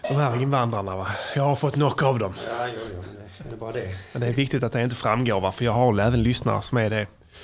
De här invandrarna, va? Jag har fått knock av dem. Ja, det är bara det. Men det är viktigt att det inte framgår, va? För jag har även lyssnare som är det.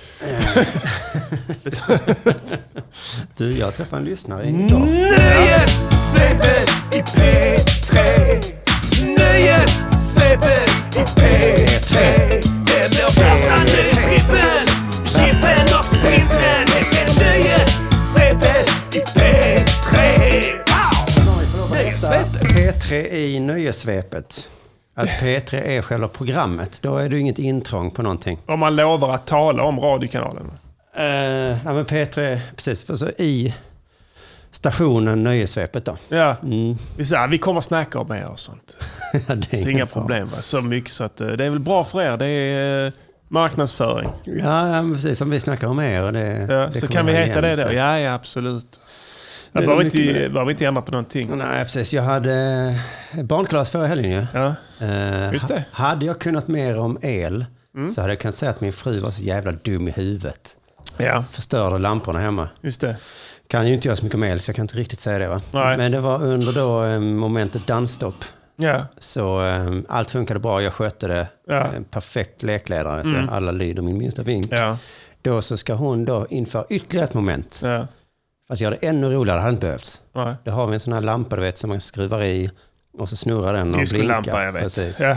Du, jag träffade en lyssnare idag. Nöjessvepet i P3. Nöjessvepet i P3. Det blir värsta nöjestrippen. Chippen och sprinsen. Det är nöjessvepet i P3. Nöjessvepet. P3 i nöjessvepet. Att P3 är själva programmet. Då är det inget intrång på någonting. Om man lovar att tala om radiokanalen. Ja, men P3, precis. För så i stationen Nöjesvepet då. Ja, vi kommer att snacka om er och sånt. Ja, det är inga problem, va? Så mycket så att det är väl bra för er. Det är marknadsföring. Ja, precis. Som vi snackar om er. Och det så kan vi heta det då. Ja, absolut. Jag behöver inte ändra på någonting. Nej, precis. Jag hade barnklass förra helgen ju. Ja, just det. Hade jag kunnat mer om el så hade jag kunnat säga att min fru var så jävla dum i huvudet. Ja. Förstörde lamporna hemma. Just det. Kan ju inte göra så mycket om el så jag kan inte riktigt säga det, va? Nej. Men det var under då momentet dansstopp. Ja. Så allt funkade bra. Jag skötte det. Ja. Perfekt lekledare. Vet du. Alla lyder min minsta vink. Ja. Då så ska hon då införa ytterligare ett moment. Ja. För att göra det ännu roligare hade inte behövts. Nej. Då har vi en sån här lampa, du vet, som man skruvar i och så snurrar den och Discolampa, blinkar. jag vet. Precis. Ja.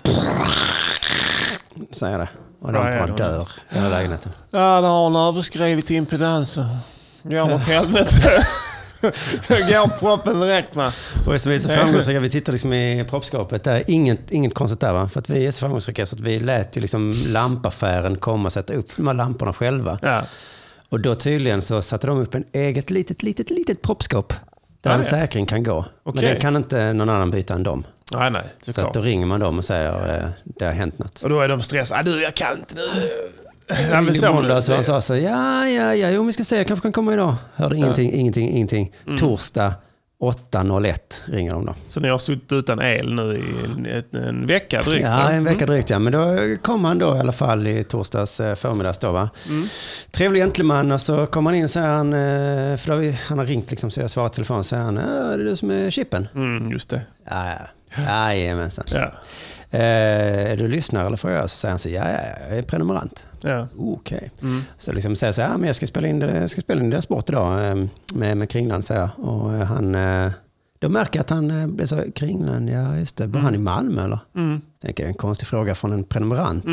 Så är det. Och lamporna dör i hela lägenheten. Ja, det har en överskridit impedansen. Går åt helvete. Går proppen direkt, va? Och som vi är så framgångsrika, vi tittar liksom i proppskapet. Det är inget konstigt där, va? För att vi är så framgångsrika så att vi lät ju liksom lampaffären komma och sätta upp de här lamporna själva. Ja. Och då tydligen så satte de upp en eget litet proppskap där en säkring kan gå. Okay. Men det kan inte någon annan byta än dem. Nej, så att då ringer man dem och säger det har hänt något. Och då är de stressade. Du, jag kan inte nu. Så han sa så, jo, vi ska se, jag kanske kan komma idag. Hörde ingenting. Torsdag 8.01 ringer de då. Så ni har suttit utan el nu i en vecka drygt? Ja, en vecka drygt, ja. Men då kom han då i alla fall i torsdags förmiddags då, va? Trevlig gentleman, och så kom han in och säger han, för då han har ringt liksom, så jag svarar telefon och säger han, är det du som är chippen? Just det. Jajamensan. Ja. Är du lyssnare eller får jag? Så säger han så, jag är prenumerant. Ja. Okej. Så liksom säger så här, men jag ska spela in deras sport idag med Kringland, säger jag. Och han, då märker jag att han blir så, Kringland, ja just det, bor han i Malmö eller? Så tänker jag, en konstig fråga från en prenumerant.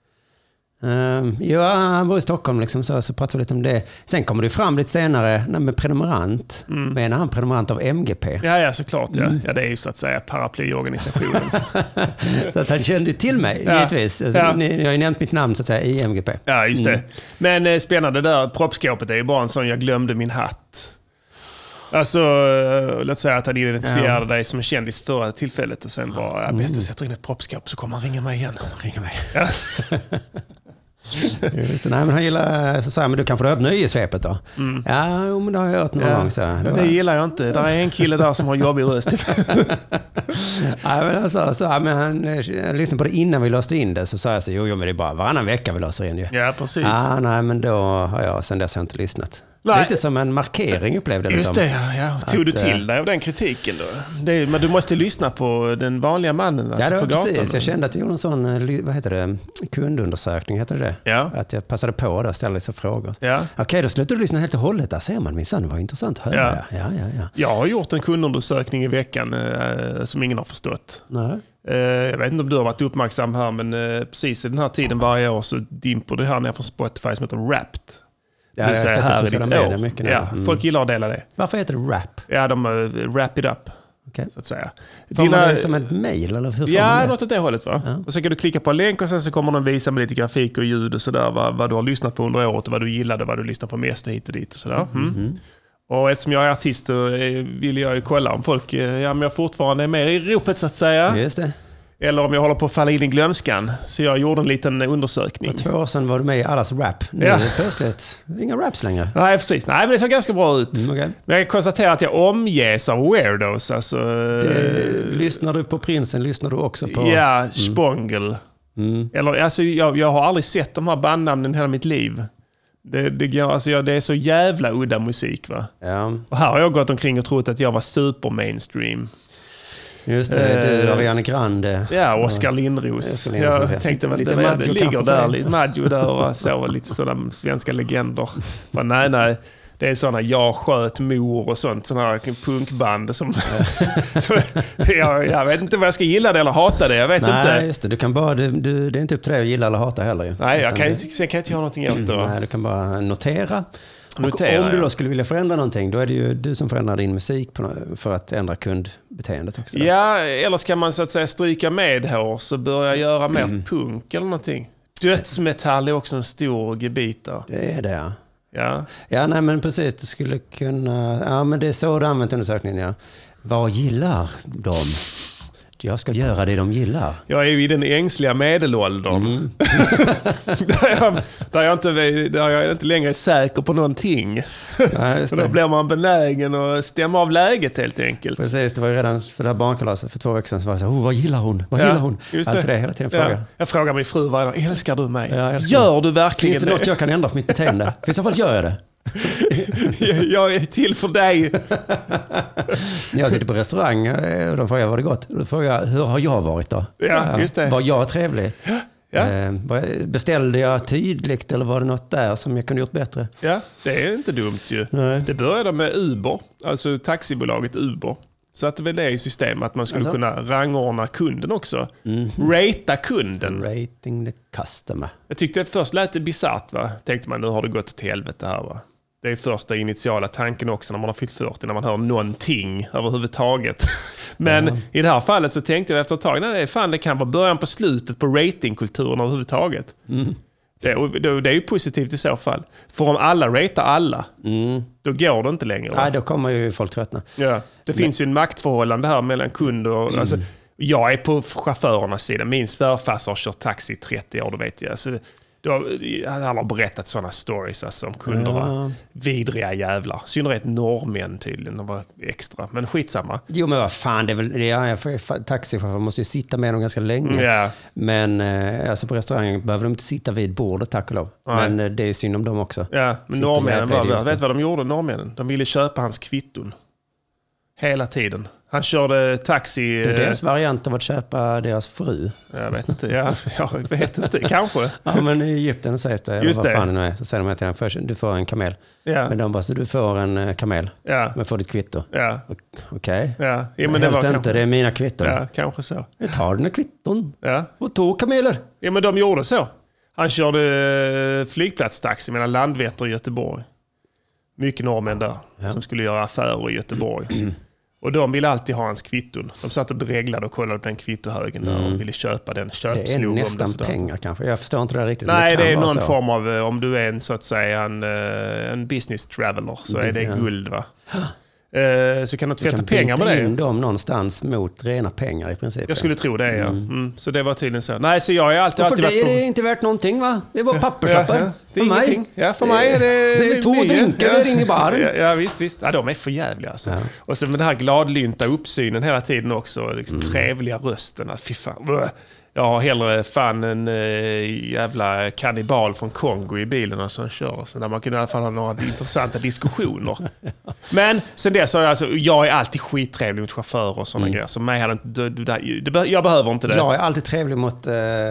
Ja, han bor i Stockholm liksom, så pratar vi lite om det. Sen kommer det fram lite senare med prenumerant. Menar han prenumerant av MGP? Ja, såklart. Ja, det är ju så att säga paraplyorganisationen. Så att han kände till mig, givetvis. Alltså, ni har ju nämnt mitt namn så att säga i MGP. Ja, just det. Men spännande där, proppskåpet är ju bara en sån, jag glömde min hatt. Alltså, låt säga att han identifierade dig som en kändis förra tillfället och sen bara, bäst att sätta in ett proppskåp så kommer han ringa mig igen. Ja. Just det, nej, men han gillar, så säger men du kan få det upp nöjesvepet då. Ja, men det har jag hört någon gång. Så. Det gillar jag inte. Där är en kille där som har jobbig röst. Ja, men alltså, men han lyssnade på det innan vi löste in det, så sa jag så, jo, men det är bara varannan vecka vi löser in ju. Ja, precis. Nej, men då har jag sen dess inte lyssnat. Nej. Lite som en markering upplevde det. Just det, ja. Tog du till dig av den kritiken då? Men du måste lyssna på den vanliga mannen, alltså, ja, på gatan. Precis. Jag kände att jag gjorde en sån, vad heter det, kundundersökning, heter det? Ja. Att jag passade på det och ställde lite frågor. Ja. Okej, då slutade du lyssna helt och hållet. Där ser man minsann, det var intressant att höra. Ja. Jag har gjort en kundundersökning i veckan som ingen har förstått. Nej. Jag vet inte om du har varit uppmärksam här, men precis i den här tiden varje år så dimper det här ner från Spotify som heter Wrapped. Ja, jag har sett sociala medier mycket nu. Ja, folk gillar att dela det. Varför heter det rap? Ja, de wrap it up, så att säga. Får man det som ett mejl eller hur får man det? Något åt det hållet, va? Ja. Och så kan du klicka på en länk och sen så kommer de visa med lite grafik och ljud och sådär, vad du har lyssnat på under året och vad du gillade, vad du lyssnade på mest och hit och dit och sådär. Och eftersom jag är artist så vill jag ju kolla om folk, men jag fortfarande är med i ropet så att säga. Just det. Eller om jag håller på att falla in i glömskan. Så jag gjorde en liten undersökning. För 2 år sedan var du med i allas rap. Nu är det plötsligt inga raps längre. Nej, precis. Nej, men det såg ganska bra ut. Okay. Men jag kan konstatera att jag omges av weirdos. Alltså, lyssnar du på Prinsen? Lyssnar du också på... Ja, Spångel. Eller, alltså, jag har aldrig sett de här bandnamnen i hela mitt liv. Det är så jävla udda musik, va? Ja. Och här har jag gått omkring och trott att jag var super mainstream. Just det, du Ariana Grande. Ja, Oskar Lindros. Jag tänkte väl lite det ligger där, lite Maggio där och så, lite sådana svenska legender. Men nej. Det är sådana Jag sköt mor och sånt, sådana här punkband som... jag vet inte vad jag ska gilla det eller hata det, jag vet inte. Nej, just det. Du kan bara, det är inte upp till dig att gilla eller hata heller. Nej, sen kan jag inte göra någonting åt det. Nej, du kan bara notera. Om du då skulle vilja förändra någonting, då är det ju du som förändrar din musik för att ändra kundbeteendet också. Ja, eller ska man så att säga stryka med hår så börja göra mer punk eller någonting. Dödsmetall är också en stor gebit där. Det är det, ja. Ja, nej men precis, du skulle kunna... Ja, men det är så du har använt undersökningen, ja. Vad gillar de? Jag ska göra det de gillar. Jag är ju i den ängsliga medelåldern. Där jag inte längre är säker på någonting. Nej, då blir man benägen att stämma av läget helt enkelt. Precis, det var ju redan för det här barnkalaset för 2 veckor sedan så var det så vad gillar hon? Vad gillar hon? Just det hela tiden fråga. Ja. Jag frågar min fru varje dag, älskar du mig? Gör du verkligen det? Finns det något jag kan ändra för mitt beteende? I så fall gör jag det. Jag är till för dig. Jag sitter på restaurang och de frågar var det gott. Då frågar jag, hur har jag varit då? Ja, just det. Var jag trevlig? Ja. Beställde jag tydligt eller var det något där som jag kunde gjort bättre? Ja, det är inte dumt ju. Nej. Det började med Uber, alltså taxibolaget Uber. Så att det väl är i system att man skulle kunna rangordna kunden också. Rata kunden. Rating the customer. Jag tyckte först lät det bisarrt, va? Tänkte man, nu har det gått till helvete här, va? Det är första initiala tanken också när man har fyllt 40, när man hör någonting överhuvudtaget. Men i det här fallet så tänkte jag efter ett tag, det kan vara början på slutet på ratingkulturen överhuvudtaget. Det är ju positivt i så fall. För om alla ratar alla, då går det inte längre. Nej, då kommer ju folk tröttna. Ja, det finns ju en maktförhållande här mellan kunder och... Alltså, jag är på chaufförernas sida. Min svärfarsa har kört taxi i 30 år, då vet jag. Så han har berättat sådana stories alltså, om kunder var vidriga jävlar. I synnerhet norrmän tydligen, de var extra. Men skitsamma. Jo, men vad fan, det är väl, taxichaufför måste ju sitta med dem ganska länge. Ja. Men alltså på restaurangen behöver de inte sitta vid bordet, tack och lov. Nej. Men det är synd om dem också. Ja, men norrmännen vet vad de gjorde, norrmännen? De ville köpa hans kvitton. Hela tiden. Han körde taxi... Det är deras variant av att köpa deras fru. Jag vet inte. Jag vet inte. Kanske. Ja, men i Egypten sägs det. Just vad fan det nu är. Så säger de till honom först, du får en kamel. Ja. Men de bara, så du får en kamel. Ja. Men får ditt kvitto. Ja. Okej. Ja. Ja, men det var inte, det är mina kvitton. Ja, kanske så. Jag tar dina kvitton. Ja. Och 2 kameler. Ja, men de gjorde så. Han körde flygplatstaxi mellan Landvetter och Göteborg. Mycket norrmän där. Ja. Som skulle göra affärer i Göteborg. Och de ville alltid ha hans kvitton. De satt och dreglade och kollade på den kvittohögen där och ville köpa den. Det är nästan pengar kanske. Jag förstår inte det riktigt. Nej, det är någon form av, om du är en så att säga en business traveler så är det guld, va? Så kan du tvätta pengar med det. Du kan in dem någonstans mot rena pengar i princip. Jag skulle tro det, ja. Så det var tydligen så. Nej, så jag är alltid varit på... För dig är det inte värt någonting, va? Det är bara papperslappar. Ja. Det är för ingenting. Mig. Ja, för mig är det... Det är 2 drinkar där inne i baren. Ja, visst. Ja, de är för jävliga alltså. Ja. Och så med den här gladlynta uppsynen hela tiden också. Liksom trevliga rösten. Fy fan. Jag har hellre fan en jävla kannibal från Kongo i bilen som kör. Så där man kan i alla fall ha några intressanta diskussioner. Men sen dess har jag är alltid skittrevlig mot chaufförer och sådana grejer. Så mig hade inte, jag behöver inte det. Jag är alltid trevlig mot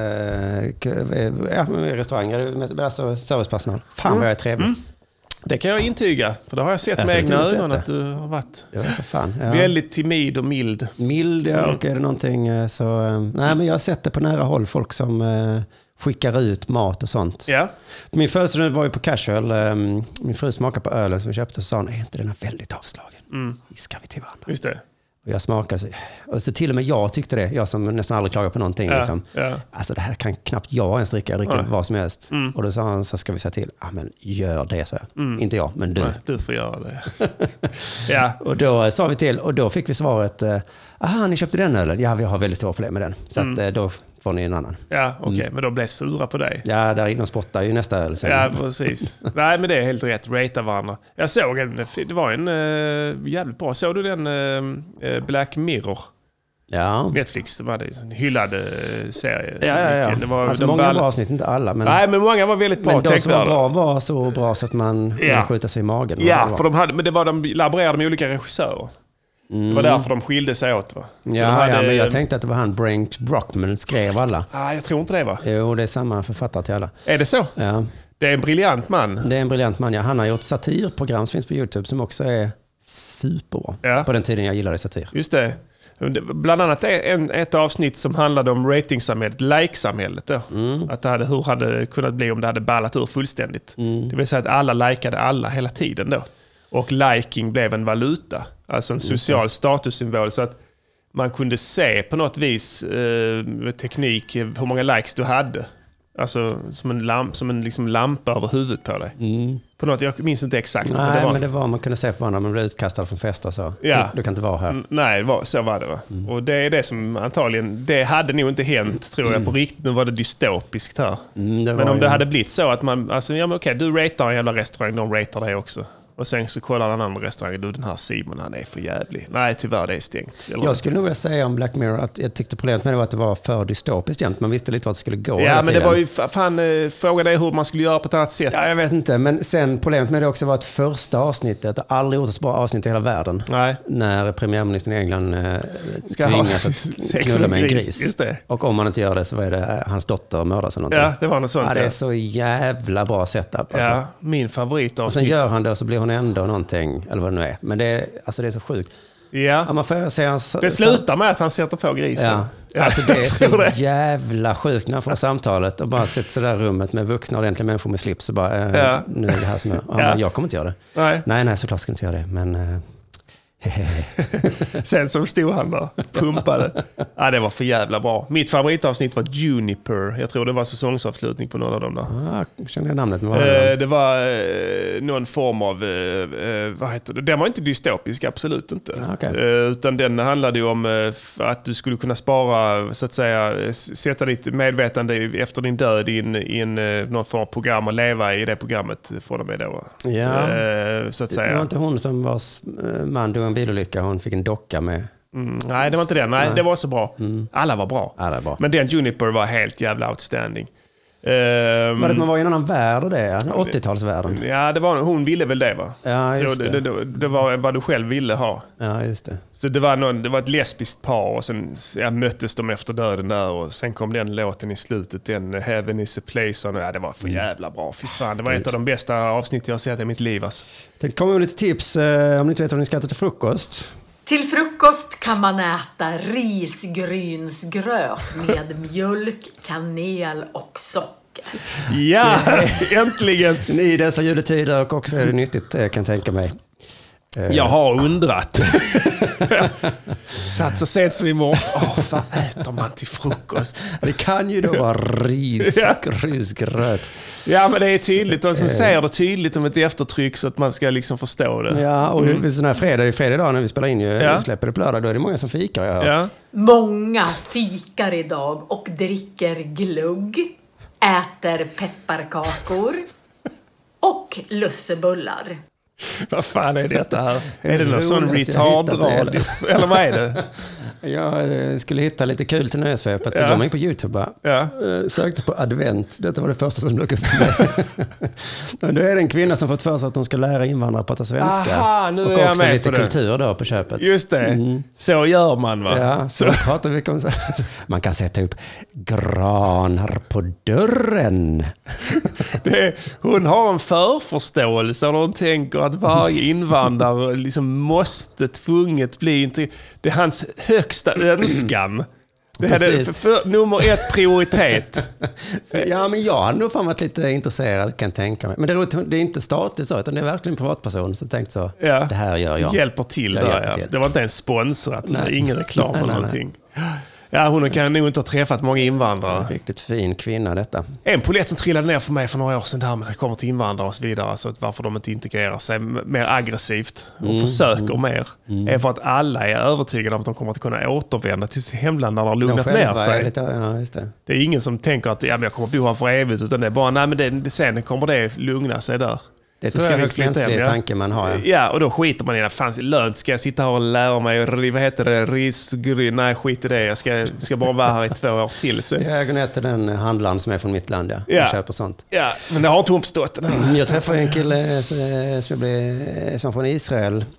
restauranger, alltså servicepersonal. Fan vad jag är trevlig. Det kan jag intyga, för det har jag sett med egna ögon att du har varit så fan, väldigt timid och mild. Mild, ja, och är det någonting så... nej, men jag har sett det på nära håll, folk som skickar ut mat och sånt. Ja. Min födelsedag var ju på Casual, min fru smakade på ölen som vi köpte och sa, är inte den här väldigt avslagen? Ska vi till varandra? Just det. Och jag smakade och så till och med jag tyckte det. Jag som nästan aldrig klagar på någonting. Liksom. Alltså det här kan knappt jag ens dricka. Jag dricker vad som helst. Och då sa han, så ska vi säga till. Men gör det, så. Inte jag, men du. Nej, du får göra det. Ja. Och då sa vi till. Och då fick vi svaret. Ni köpte den ölen? Ja, vi har väldigt stora problem med den. Så att, då får ni en annan. Ja, okej. Men då blev sura på dig. Ja, där inne spottar ju nästa öl sen. Ja, precis. Nej, men det är helt rätt. Rata varandra. Jag såg det var en jävligt bra. Såg du den Black Mirror? Ja. Netflix, de hade en hyllad serie. Ja. Det var, alltså många bra avsnitt, inte alla. Men... Nej, men många var väldigt bra. Men de som var bra var så bra så att man skjuta sig i magen. Ja, för de laborerade med olika regissörer. Det var därför de skilde sig åt, va? Ja, men jag tänkte att det var han Brent Brockman skrev alla. Jag tror inte det, va? Jo, det är samma författare till alla. Är det så? Ja. Det är en briljant man. Det är en briljant man, ja. Han har gjort satirprogram som finns på YouTube som också är superbra. Ja. På den tiden jag gillade satir. Just det. Bland annat ett avsnitt som handlade om ratingsamhället, like-samhället då. Att hur hade kunnat bli om det hade ballat ur fullständigt. Det vill säga att alla likade alla hela tiden då. Och liking blev en valuta. Alltså en social statussymbol, så att man kunde se på något vis med teknik hur många likes du hade. Alltså som en liksom lampa över huvudet på dig. På något, jag minns inte exakt. Nej, men det var man kunde se på varandra. Man blev utkastad från fester så. Ja. Du kan inte vara här. Nej, så var det, va? Och det är det som antagligen, det hade nog inte hänt, tror jag, på riktigt. Nu var det dystopiskt här. Men om det hade blivit så att man, alltså, ja men okej, du ratear en jävla restaurang, de ratear dig också. Och sen så kollar en annan restaurang, du, den här Simon, han är för jävlig. Nej, tyvärr, det är stängt. Jag skulle nog vilja säga om Black Mirror att jag tyckte problemet med det var att det var för dystopiskt jämt. Man visste lite vad det skulle gå. Ja, men det var ju, fråga dig hur man skulle göra på ett annat sätt. Ja, jag vet inte, men sen problemet med det också var att första avsnittet, det har aldrig gjort ett så bra avsnitt i hela världen. Nej. När premiärministern i England tvingas att knulla med en gris. Just det. Och om man inte gör det så är det hans dotter mördas eller någonting. Ja, det var något sånt. Ja, det är så jävla bra setup. Alltså. Ja, min favorit. Och sen gör han det och så blir hon ändå någonting, eller vad det nu är. Men det är så sjukt. Ja. Man får se hans, det slutar med att han sätter på grisen. Ja. Alltså det är så jävla sjukt när han får samtalet och bara sitter så där rummet med vuxna ordentliga människor med slips och bara, nu är det här som jag kommer inte göra det. Nej, såklart ska jag inte göra det, men... Sen så stod han där, pumpade. Ja, det var för jävla bra. Mitt favoritavsnitt var Juniper. Jag tror det var säsongsavslutning på någon av dem där. Jag känner namnet. Det var någon form av, vad heter det? Den var inte dystopisk, absolut inte. Okay. Utan den handlade ju om att du skulle kunna spara, så att säga, sätta ditt medvetande efter din död i någon form av program och leva i det programmet för dem då. Ja. Så att säga. Det var inte hon som var man dog en bilolycka, hon fick en docka med... Nej, det var inte det. Nej, det var så bra. Alla var bra. Men den Juniper var helt jävla outstanding. Var det man var i en annan värld och det? 80-talsvärlden? Ja, hon ville väl det, va? Ja, just det. Det var vad du själv ville ha. Ja, just det. Så det var ett lesbiskt par och sen möttes de efter döden där och sen kom den låten i slutet, den Heaven is a place. Och, det var för jävla bra. Fy fan, det var ett av de bästa avsnitt jag har sett i mitt liv. Alltså. Det kommer lite tips om ni inte vet vad ni ska äta till frukost. Till frukost kan man äta risgrynsgröt med mjölk, kanel och socker. Ja, äntligen! I dessa juletider och också är det nyttigt, kan jag tänka mig. Jag har undrat. Satt så sent som i morse. Vad äter man till frukost? Det kan ju då vara risgröt. Ja, men det är tydligt. De som säger det tydligt om ett eftertryck så att man ska liksom förstå det. Ja, och sån här fredag idag när vi spelar in släpper det på lördag, då är det många som fikar, jag har hört. Ja. Många fikar idag och dricker glugg, äter pepparkakor och lussebullar. Vad fan är detta här? Är det någon sån retard-radio? Eller vad är det? Jag skulle hitta lite kul till nöjesvepet. Så går man in på YouTube och sökte på advent. Detta var det första som dök upp för mig. Då är det en kvinna som fått för sig att hon ska lära invandrare att prata svenska. Aha, nu och är jag också med lite på det. Kultur då på köpet. Just det. Så gör man, va? Ja, så pratar vi om så. Man kan sätta upp granar på dörren. Hon har en förförståelse och hon tänker att varje invandrare liksom måste tvunget bli det är hans högsta önskan. Det är nummer 1 prioritet. Ja, men jag hade nog fan varit lite intresserad, kan jag tänka mig. Men det är inte statligt så, utan det är verkligen en privatperson som tänkt så, det här gör jag. Hjälper till där, ja. Det var inte ens sponsrat, så ingen reklam eller någonting. Ja, hon kan nog inte ha träffat många invandrare. Riktigt fin kvinna detta. En polett som trillade ner för mig för några år sedan där, men det kommer till invandrare och så vidare, så att varför de inte integrerar sig mer aggressivt och försöker mer, är för att alla är övertygade om att de kommer att kunna återvända till sitt hemland när de har lugnat ner sig. Just det. Det är ingen som tänker att jag kommer bo här för evigt, utan det är bara, nej, men sen kommer det lugna sig där. Det är en högst mänsklig tanke man har. Ja, och då skiter man i det. Fanns lönt, ska jag sitta här och lära mig, vad heter det, risgryn? Nej, skit i det. Jag ska bara vara här i 2 år till. Så. Jag går ner till den handlaren som är från mitt land, och köper sånt. Ja, men det har inte hon förstått. Jag träffade en kille som var från Israel.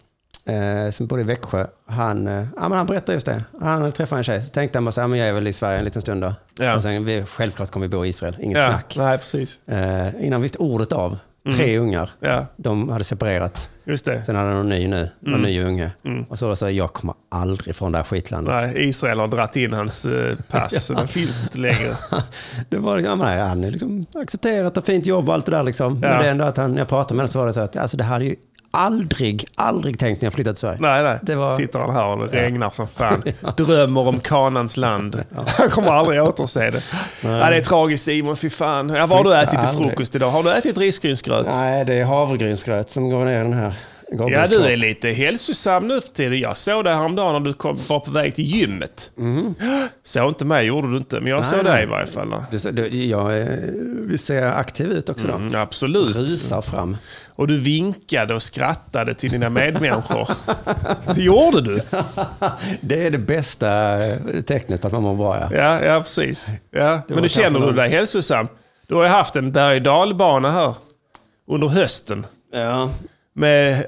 som bodde i Växjö, han berättade just det. Han träffade en tjej. Så tänkte han bara så här, men jag är väl i Sverige en liten stund då. Ja. Och sen, självklart kommer vi bo i Israel. Inget snack. Nej, precis. Innan visste ordet av. 3 ungar. Ja. De hade separerat. Just det. Sen hade de någon ny unge. Och så sa jag kommer aldrig från det här skitlandet. Nej, Israel har dratt in hans pass. Den finns inte längre. Det var, han är liksom accepterat och fint jobb och allt det där liksom. Men det är ändå att när jag pratade med honom så var det så att alltså, det hade ju aldrig tänkt när jag flyttat till Sverige. Nej. Sitter han här och det regnar som fan. Drömmer om Kanans land. Han kommer aldrig återse det. Nej. Det är tragiskt, Simon, fy fan. Vad har du ätit till frukost idag? Har du ätit risgrynsgröt? Nej, det är havregrynsgröt som går ner den här. Ja, du är lite hälsosam nu för tiden. Jag såg det häromdagen när du var på väg till gymmet. Så inte mig, gjorde du inte. Men jag såg det i varje fall. Vi ser aktiv ut också då. Absolut. Rusar fram. Och du vinkade och skrattade till dina medmänniskor. Det gjorde du. Det är det bästa tecknet på att man mår bra. Ja, precis. Ja. Men du känner du dig hälsosam? Du har ju haft en berg- och dalbana här under hösten. Ja. Med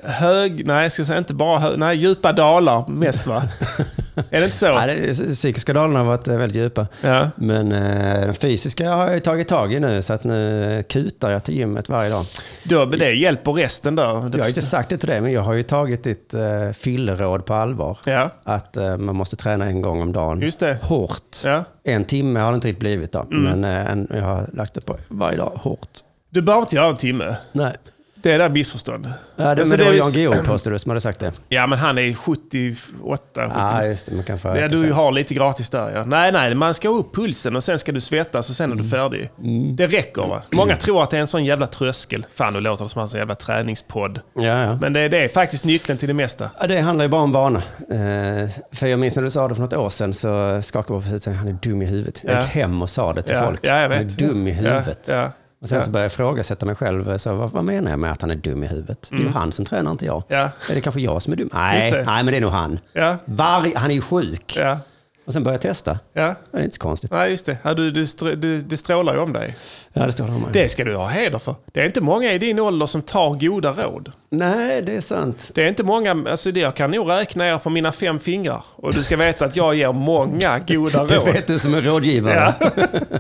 djupa dalar mest, va? Är det inte så? Ja, psykiska dalarna har varit väldigt djupa. Ja. Men den fysiska har jag tagit tag i nu, så att nu kutar jag till gymmet varje dag. Det hjälper resten då? Jag har inte sagt det till dig, men jag har ju tagit ditt fylleråd på allvar. Ja. Att man måste träna en gång om dagen. Just det. Hårt. Ja. 1 timme har det inte riktigt blivit då. Men jag har lagt det på varje dag, hårt. Du behöver inte göra 1 timme. Nej. Det är där missförstånd. Ja, men det var Jan Guillou, påstår du, som hade sagt det. Ja, men han är 78. Ja, just det. Man kan få du har lite gratis där. Ja. Nej, man ska upp pulsen och sen ska du svettas och sen är du färdig. Det räcker, va? Många tror att det är en sån jävla tröskel. Fan, du låter det som en sån jävla träningspodd. Ja. Men det är faktiskt nyckeln till det mesta. Ja, det handlar ju bara om vana. För jag minns när du sa det för något år sedan, så skakade jag på huvudet. Han är dum i huvudet. Jag gick hem och sa det till folk. Ja, jag vet. Han är dum i huvudet. Ja. Och sen så började jag ifrågasätta mig själv. Så vad menar jag med att han är dum i huvudet? Det är ju han som tränar, inte jag. Ja. Är det kanske jag som är dum? Nej, men det är nog han. Ja. Han är ju sjuk. Ja. Och sen började jag testa. Ja. Det är inte så konstigt. Nej, just det. Ja, det strålar ju om dig. Ja, det strålar om mig. Det ska du ha heder för. Det är inte många i din ålder som tar goda råd. Nej, det är sant. Det är inte många, alltså jag kan nog räkna er på mina 5 fingrar. Och du ska veta att jag ger många goda råd. Det vet du som är rådgivare. Ja.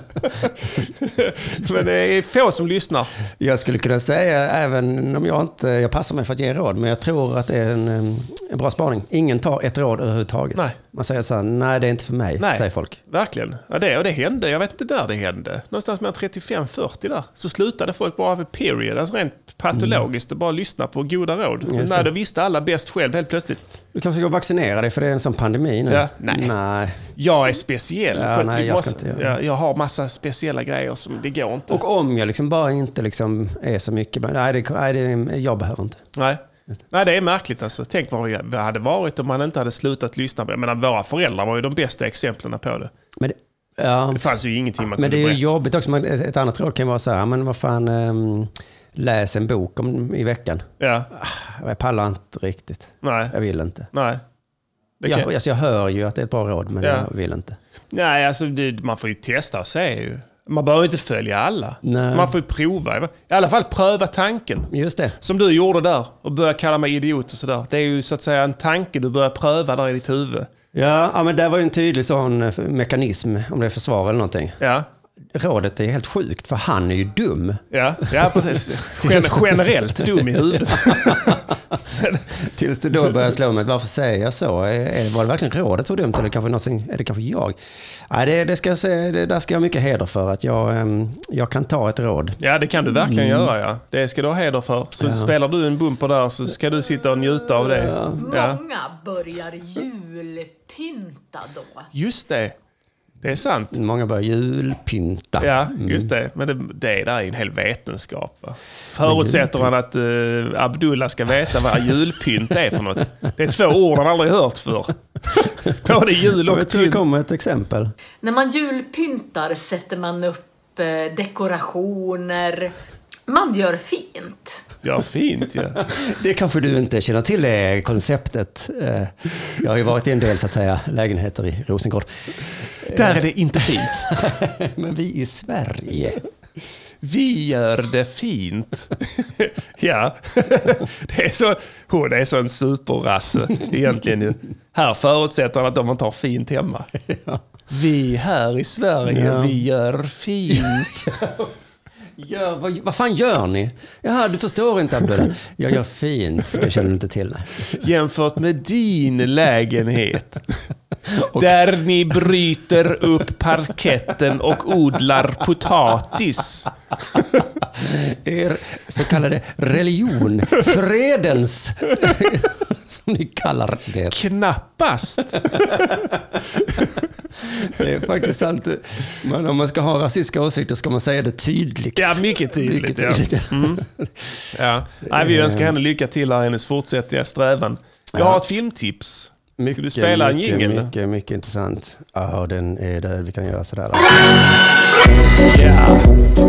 Men det är få som lyssnar. Jag skulle kunna säga, även om jag passar mig för att ge råd, men jag tror att det är en bra spaning. Ingen tar ett råd överhuvudtaget. Nej. Man säger så här, nej det är inte för mig, säger folk. Verkligen. Ja, det hände, jag vet inte där det hände. Någonstans mellan 35-40 där. Så slutade folk bara av period, alltså rent patologiskt, och bara lyssna på goda råd. Nej, då visste alla bäst själv helt plötsligt. Du kanske ska vaccinera dig för det är en sån pandemi nu. Ja, nej. Jag är speciell. Ja, nej, jag ska inte göra. Jag har massa speciella grejer som det går inte. Och om jag liksom bara inte liksom är så mycket, jag behöver inte. Nej, det är märkligt alltså. Tänk vad det hade varit om man inte hade slutat lyssna på det. Men våra föräldrar var ju de bästa exemplen på det. Men det fanns ju ingenting man kunde berätta. Men det är ju jobbigt också. Ett annat råd kan vara så här, men vad fan, läs en bok i veckan. Ja. Jag pallar inte riktigt. Nej. Jag vill inte. Nej. Jag hör ju att det är ett bra råd, men jag vill inte. Nej, alltså man får ju testa och se ju. Man behöver inte följa alla. Nej. Man får ju prova. I alla fall pröva tanken. Just det. Som du gjorde där och började kalla mig idiot och sådär. Det är ju så att säga en tanke du börjar pröva där i ditt huvud. Ja, men det var ju en tydlig sån mekanism, om det är försvar eller någonting. Ja. Rådet är helt sjukt, för han är ju dum. Ja precis. Generellt dum i huvudet. Tills det då börjar slå mig, varför säger jag så? Var det verkligen rådet så dumt, eller är det kanske jag? Nej, där ska jag ha mycket heder för, att jag kan ta ett råd. Ja, det kan du verkligen göra, ja. Det ska du ha heder för. Så spelar du en bumper där, så ska du sitta och njuta av det. Ja. Många börjar julpynta då. Just det. Det är sant. Många börjar julpynta. Ja, just det. Men det där är en hel vetenskap. Va? Förutsätter han att Abdullah ska veta vad julpynt är för något. Det är 2 ord han aldrig hört för. Både jul och pynt. Det kommer ett exempel. När man julpyntar sätter man upp dekorationer. Man gör fint. Ja, fint, ja. Det kanske du inte känner till, det konceptet. Jag har ju varit i en del, så att säga, lägenheter i Rosengård. Där är det inte fint. Men vi i Sverige, Vi gör det fint. Ja, det är så, hon är så en superrasse egentligen ju. Här förutsätter han att de inte har fint hemma. Ja. Vi här i Sverige, vi gör fint. Vad fan gör ni? Jaha, du förstår inte, Abdullah. Jag gör fint, det känner du inte till. Jämfört med din lägenhet. Där ni bryter upp parketten och odlar potatis. Er så kallade religion, fredens, som ni kallar det. Knappast. Det är faktiskt sant. Men om man ska ha rasistiska åsikter ska man säga det tydligt. Ja, mycket tydligt. Ja. Ja. Nej, vi önskar henne lycka till här, hennes fortsättliga strävan. Jag har ett filmtips. Ska du spela en jingle? Mycket intressant. Ja, den är där. Vi kan göra sådär. Ja.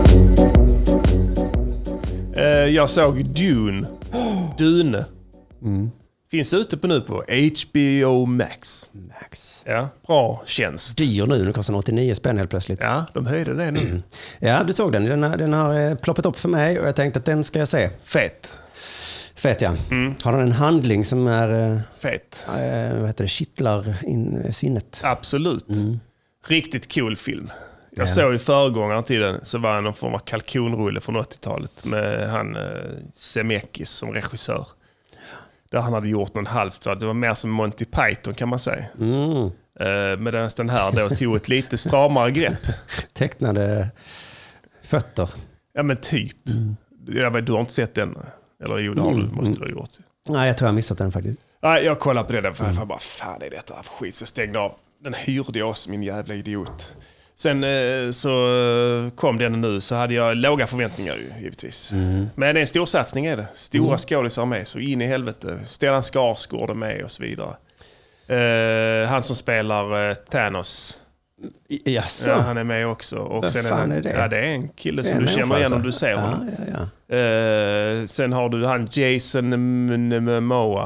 Jag såg Dune. Finns ute på nu på HBO Max. Ja, bra tjänst. Dyr nu, det kostar 89 spänn helt plötsligt. Ja, de höjde det nu. Ja, du såg den. Den har ploppat upp för mig och jag tänkte att den ska jag se. Fett, ja. Har den en handling som är... Fett. Vad heter det? Kittlar in sinnet. Absolut. Riktigt cool film. Jag såg i föregångaren till den, så var det någon form av kalkonrulle från 80-talet med han Zemeckis som regissör. Där han hade gjort någon halvt. Det var mer som Monty Python kan man säga. Medan den här då tog ett lite stramare grepp. Tecknade fötter. Ja, men typ. Du har inte sett den? Eller jo, det har du, måste du ha gjort. Nej, jag tror jag har missat den faktiskt. Nej, jag kollade på det för jag bara, fan är detta för skit? Så jag stängde av. Den hyrde jag oss, min jävla idiot. Sen så kom den nu, så hade jag låga förväntningar ju, givetvis. Men det är en stor satsning är det. Stora skådisar med, så in i helvete. Stellan Skarsgård är med och så vidare. Han som spelar Thanos. Jaså? Ja, han är med också. Och sen fan är det? Ja, det är en kille som du känner igen om du ser honom. Ja. Sen har du han Jason Momoa,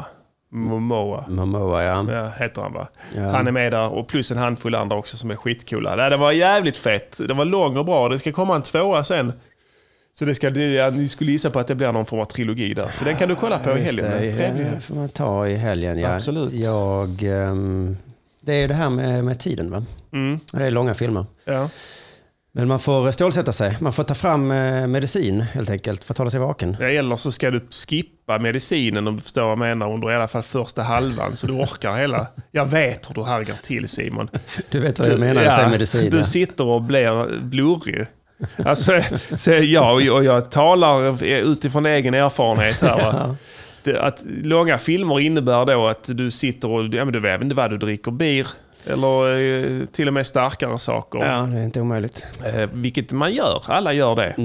ja, heter han va? Ja. Han är med där och plus en handfull andra också som är skitcoola. Det var jävligt fett. Det var lång och bra. Det ska komma en 2 sen. Så ni skulle gissa på att det blir någon form av trilogi där. Så den kan du kolla på i helgen. Det får man ta i helgen, ja. Absolut. Det är det här med tiden, va? Det är långa filmer. Ja. Men man får stålsätta sig. Man får ta fram medicin helt enkelt för att hålla sig vaken. Ja, eller så ska du skippa medicinen om du förstår vad jag menar under i alla fall första halvan så du orkar hela. Jag vet hur du hargar till, Simon. Du vet vad jag menar när jag säger medicin. Du sitter och blir blurrig. Alltså, så jag talar utifrån egen erfarenhet här. Va? Att långa filmer innebär då att du sitter och du vet inte vad du dricker, bier eller till och med starkare saker. Ja, det är inte omöjligt. Vilket man gör, alla gör det.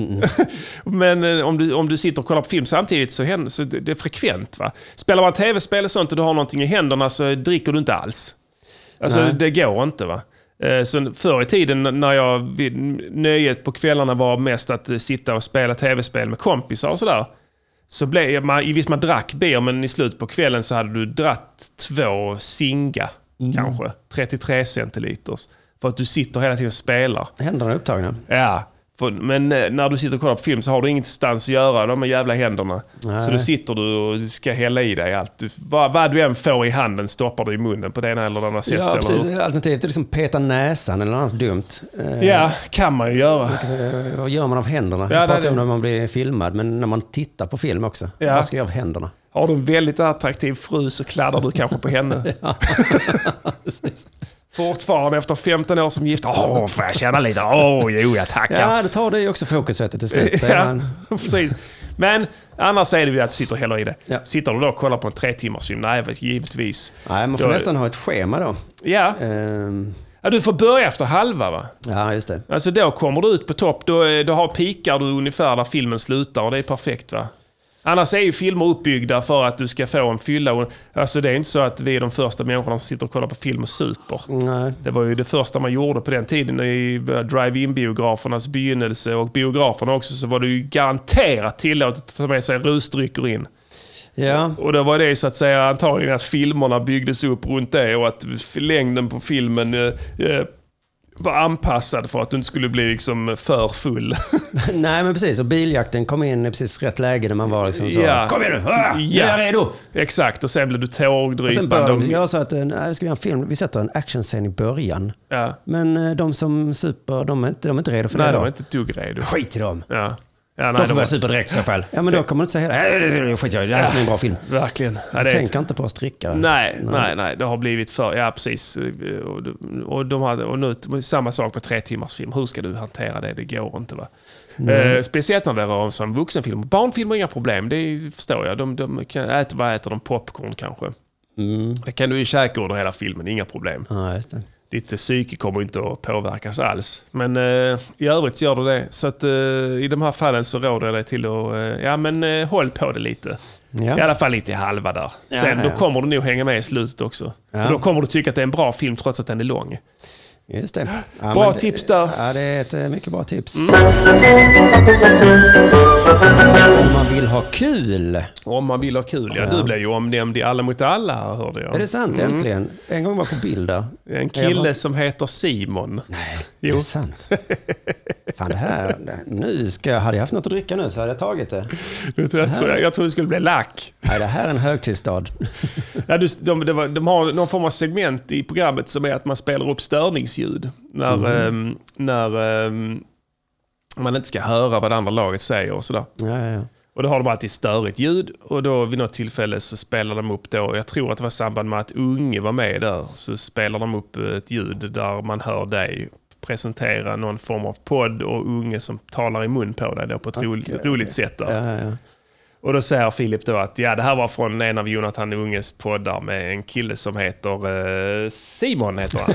Men om du sitter och kollar på film samtidigt så det är frekvent. Va? Spelar man tv-spel och sånt och du har någonting i händerna så dricker du inte alls. Alltså det går inte, va? Så förr i tiden när nöjet på kvällarna var mest att sitta och spela tv-spel med kompisar och sådär. Så blev man drack bier, men i slut på kvällen så hade du dratt 2 singa, kanske 33 centiliters. För att du sitter hela tiden och spelar. Händerna är upptagna. Ja, men när du sitter och kollar på film så har du ingenstans att göra de här jävla händerna. Nej. Så då sitter du och ska hälla i dig allt. Vad du än får i handen stoppar du i munnen på det ena eller andra sättet. Ja, precis. Eller? Alternativt är liksom peta näsan eller något annat dumt. Ja, kan man ju göra. Vad gör man av händerna? Jag pratar om när man blir filmad, men när man tittar på film också. Ja. Vad ska jag göra av händerna? Har du en väldigt attraktiv fru så kladdar du kanske på henne. Ja, precis. Fortfarande efter 15 år som gift. Får jag känna lite? Jo, jag tackar. Ja, det tar det också fokussättet till slut. Ja, precis. Men annars är det ju att du sitter heller i det. Ja. Sitter du då och kollar på en 3 timmars film? Nej, givetvis. Nej, man får nästan ha ett schema då. Ja. Ja, du får börja efter halva, va? Ja, just det. Alltså då kommer du ut på topp. Då pikar du ungefär där filmen slutar och det är perfekt, va? Annars är ju filmer uppbyggda för att du ska få en fylla. Alltså det är inte så att vi är de första människorna som sitter och kollar på film och super. Nej. Det var ju det första man gjorde på den tiden i drive-in-biografernas begynnelse och biograferna också, så var det ju garanterat tillåtet att ta med sig rusdrycker in. Ja. Och då var det så att säga antagligen att filmerna byggdes upp runt det och att längden på filmen var anpassad för att du inte skulle bli liksom för full. Nej, men precis. Och biljakten kom in i precis rätt läge när man var liksom så. Kom igen nu! Jag är redo! Exakt, och sen blev du tågdrypad. Och sen började jag sa att ska vi göra en film? Vi sätter en actionscen i början. Ja. Men de som super, de är inte redo för det. Nej, då. de är inte dugg redo. Skit i dem. Ja. De får börja super direkt i så fall. Ja, men då kommer du inte säga det. Skit i det här är en bra film. Verkligen. Jag tänker inte på strickare. Nej. Det har blivit för... Ja, precis. Och nu samma sak på 3 timmars film. Hur ska du hantera det? Det går inte, va? Speciellt när det rör om som vuxenfilm. Barnfilm är inga problem, det förstår jag. De kan äter de popcorn kanske. Det kan du ju käka under hela filmen, inga problem. Ja, just det. Ditt psyke kommer inte att påverkas alls. Men i övrigt gör du det. Så att i de här fallen så råder jag dig till att håll på det lite. Ja. I alla fall lite i halva där. Sen då kommer du nog hänga med i slutet också. Ja. Och då kommer du tycka att det är en bra film trots att den är lång. Just det. Ja, bra tips där. Ja, det är ett mycket bra tips. Om man vill ha kul. Om man vill ha kul, ja. Du blev ju omnämnd i Alla mot alla, hörde jag. Är det sant äntligen? En gång var på bilder. En kille som heter Simon. Nej, det är sant. Fan, det här... Nu hade jag haft något att dricka nu så hade jag tagit det. Jag tror det skulle bli lack. Nej, det här är en högtidsstad. Ja, de har någon form av segment i programmet som är att man spelar upp störningsljud. När man inte ska höra vad det andra laget säger och sådär. Ja. Och då har de alltid störigt ljud. Och då vid något tillfälle så spelar de upp då. Jag tror att det var samband med att Unge var med där. Så spelar de upp ett ljud där man hör dig presentera någon form av podd och Unge som talar i mun på dig då på ett roligt sätt där. Ja. Och då säger Filip då att det här var från en av Jonathan Unges poddar med en kille som heter Simon heter han.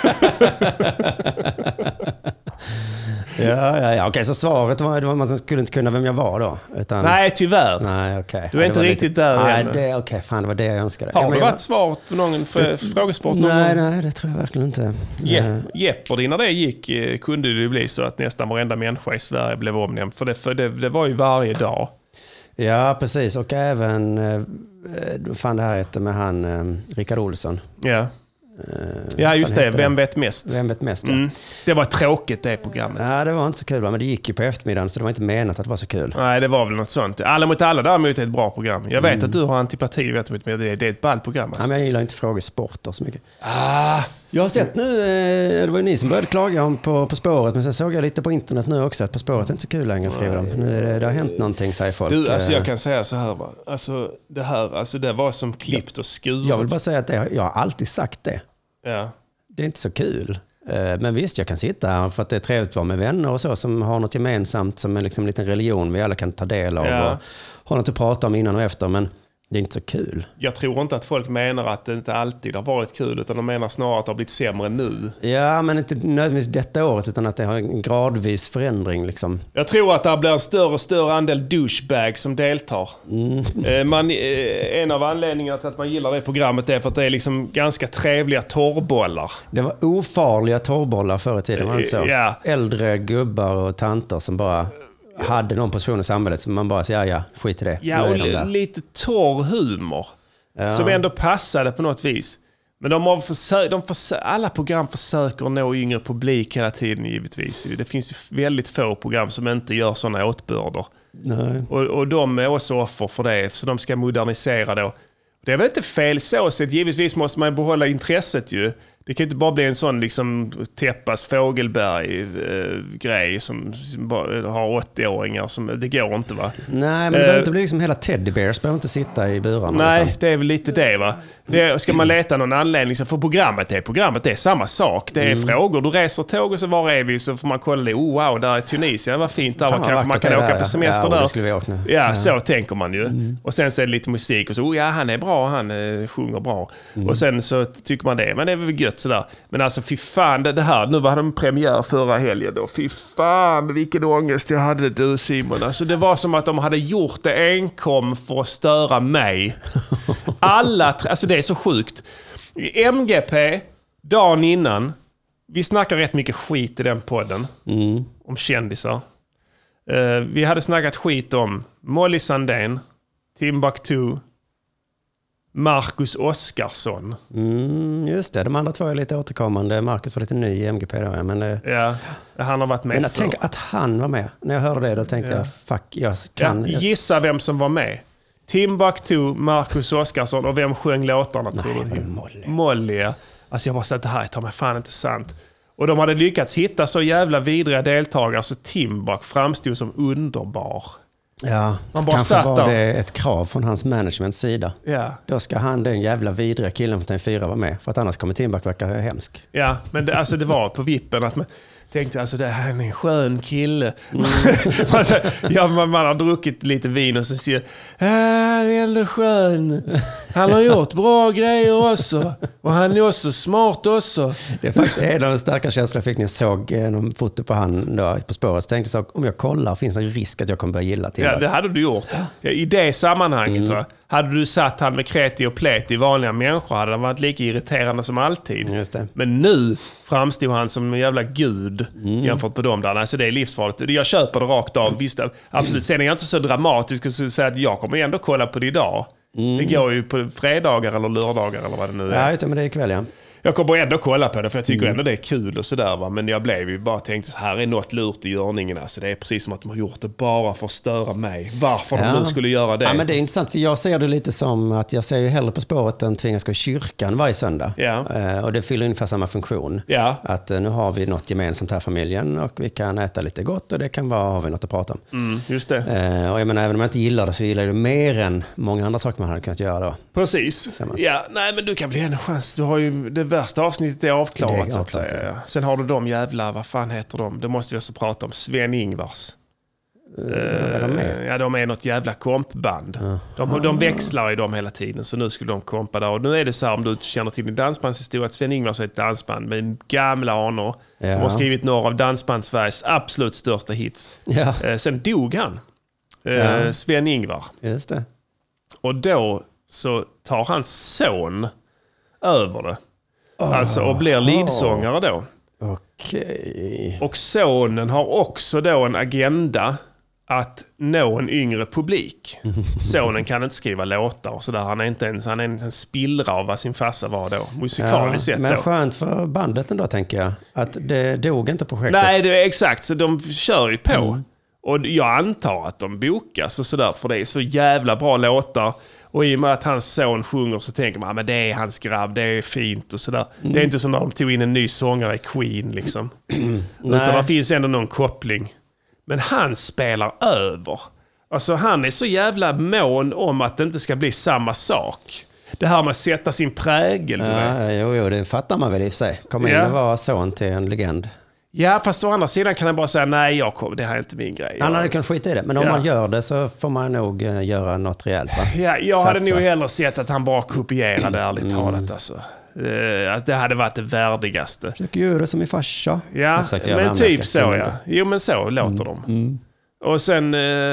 Ja. Okej, så svaret var man skulle inte kunna vem jag var då? Utan... Nej, tyvärr. Nej, okej. Du är inte riktigt där än. Okej, fan, det var det jag önskade. Har det varit svaret på någon frågesport? Nej, det tror jag verkligen inte. Jeopardy, när det gick kunde det bli så att nästan varenda människa i Sverige blev omnämnd. För det var ju varje dag. Ja, precis. Och även, det här heter med han Rickard Olsson. Ja. Ja, just det. Vem vet mest? Vem vet mest, Det var tråkigt det programmet. Ja, det var inte så kul, men det gick ju på eftermiddagen så det var inte menat att det var så kul. Nej, det var väl något sånt. Alla mot alla däremot är ett bra program. Jag vet att du har antipati, men det är ett ballprogram. Alltså. Ja, men jag gillar inte frågesporter så mycket. Jag har sett nu, det var ju ni som började klaga på spåret, men sen såg jag lite på internet nu också att På spåret är inte så kul längre, skriver de. Nu det har hänt någonting, säger folk. Du, alltså jag kan säga så här, va. Det var som klippt och skuret. Jag vill bara säga att jag har alltid sagt det. Ja. Det är inte så kul. Men visst, jag kan sitta här för att det är trevligt att vara med vänner och så som har något gemensamt som är liksom en liten religion vi alla kan ta del av och ha något att prata om innan och efter, men det är inte så kul. Jag tror inte att folk menar att det inte alltid har varit kul, utan de menar snarare att det har blivit sämre nu. Ja, men inte nödvändigtvis detta året, utan att det har en gradvis förändring. Liksom. Jag tror att det blir en större och större andel douchebags som deltar. En av anledningarna till att man gillar det programmet är för att det är liksom ganska trevliga torrbollar. Det var ofarliga torrbollar förr i tiden, var det inte så? Ja. Äldre gubbar och tanter som bara... hade någon position i samhället som man bara säger, skit i det. Ja, och lite torr humor. Som ändå passade på något vis. Men alla program försöker nå yngre publik hela tiden, givetvis. Det finns ju väldigt få program som inte gör sådana åtbörder. Nej. Och de är också offer för det, så de ska modernisera då. Det är väl inte fel så sett. Givetvis måste man behålla intresset ju. Det kan inte bara bli en sån liksom Teppas Fågelberg-grej som bara har 80-åringar. Det går inte, va? Nej, men det behöver inte bli liksom hela teddybears. Behöver inte sitta i burarna. Nej, liksom. det är väl lite det, va? Ska man leta någon anledning så för programmet är samma sak. Det är frågor. Du reser tåg och så var är vi? Så får man kolla det. Wow, där är Tunisien. Vad fint där. Kanske man kan åka på semester där. Skulle vi åka. Ja, så tänker man ju. Och sen så är det lite musik och så, han är bra, han sjunger bra. Och sen så tycker man det. Men det är väl gött sådär. Men alltså fy fan, det här, nu var det en premiär förra helgen då. Fy fan, vilken ångest jag hade, du Simon. Alltså det var som att de hade gjort det enkom för att störa mig. Alltså det är så sjukt. MGP, dagen innan, vi snackar rätt mycket skit i den podden. Om kändisar. Vi hade snackat skit om Molly Sandén, Timbuktu, Marcus Oskarsson. Just det, de andra två är lite återkommande. Marcus var lite ny i MGP då. Men, ja, han har varit med. Men jag tänker att han var med. När jag hörde det då tänkte jag, fuck, jag kan... Ja, gissa vem som var med. Timbuktu, Marcus Oskarsson och vem sjöng låtarna tror du? Molly. Alltså jag bara sa att det här tar mig fan inte sant. Och de hade lyckats hitta så jävla vidriga deltagare så Timbuk framstod som underbar. Ja, man bara kanske var där. Det ett krav från hans managements sida. Ja. Då ska han, den jävla vidriga killen från TV4 vara med. För att annars kommer Timbuk verka hemsk. Ja, men det var på vippen att man tänkte alltså det här är en skön kille. Man har druckit lite vin och så säger han är ändå skön. Han har gjort bra grejer också. Och han är också smart också. Det är faktiskt en av de starka känslor jag fick när jag såg någon foto på han då, på spåret. Så tänkte jag, om jag kollar finns det en risk att jag kommer börja gilla Timbuk. Ja, det hade du gjort. Ja, i det sammanhanget tror jag. Hade du satt han med kreti och pleti i vanliga människor hade han varit lika irriterande som alltid. Just det. Men nu framstod han som en jävla gud jämfört med dem där. Alltså det är livsfarligt. Jag köper det rakt av. Visst, absolut. Sen är jag inte så dramatisk och säga att jag kommer ändå kolla på det idag. Det går ju på fredagar eller lördagar eller vad det nu är. Ja, just det, men det är ikväll, ja. Jag kommer ändå kolla på det för jag tycker ändå det är kul och sådär va. Men jag blev ju bara tänkt så här är något lurt i görningen. Alltså det är precis som att de har gjort det bara för att störa mig. Varför de nu skulle göra det. Ja, men det är intressant för jag ser det lite som att jag ser ju hellre På spåret än tvingas gå i kyrkan varje söndag. Ja. Och det fyller ungefär samma funktion. Ja. Att nu har vi något gemensamt här familjen och vi kan äta lite gott och det kan vara, har vi något att prata om. Just det. Och jag menar, även om jag inte gillar det så gillar jag det mer än många andra saker man hade kunnat göra då. Precis. Ja, nej men du kan bli en chans. Du har ju det värsta avsnittet är avklarat så att säga. Ja. Sen har du de jävla, vad fan heter de? Det måste vi också prata om. Sven-Ingvars. Är de med? Ja, de är något jävla kompband. De växlar i dem hela tiden. Så nu skulle de kompa där. Och nu är det så här, om du känner till din dansbandshistoria, att Sven-Ingvars är ett dansband med gamla anor. De har skrivit några av dansband-Sveriges absolut största hits. Ja. Sen dog han. Sven-Ingvar. Just det. Och då så tar hans son över det. Alltså och blir leadsångare då. Okej. Och sonen har också då en agenda att nå en yngre publik. Sonen kan inte skriva låtar och sådär. Han är en spillra av vad sin farsa var då. Musikaliskt sett då. Men skönt för bandet ändå tänker jag. Att det dog inte projektet. Nej, det är exakt. Så de kör ju på. Och jag antar att de bokas och sådär. För det är så jävla bra låtar. Och i och med att hans son sjunger så tänker man, men det är hans grabb, det är fint och sådär. Det är inte som när de tog in en ny sångare i Queen liksom. Utan det finns ändå någon koppling. Men han spelar över. Alltså han är så jävla mån om att det inte ska bli samma sak. Det här med att sätta sin prägel, du vet. Jo, det fattar man väl i och för sig. Kommer in och vara son till en legend. Ja, fast å andra sidan kan jag bara säga nej, det här är inte min grej. Han hade kunnat skita i det, men om man gör det så får man nog göra något rejält, va? Ja, jag hade nog hellre sett att han bara kopierade, ärligt talat. Alltså. Att det hade varit det värdigaste. Försöker göra det som i farsa. Ja, men typ så, ja. Jo, men så låter de. Och sen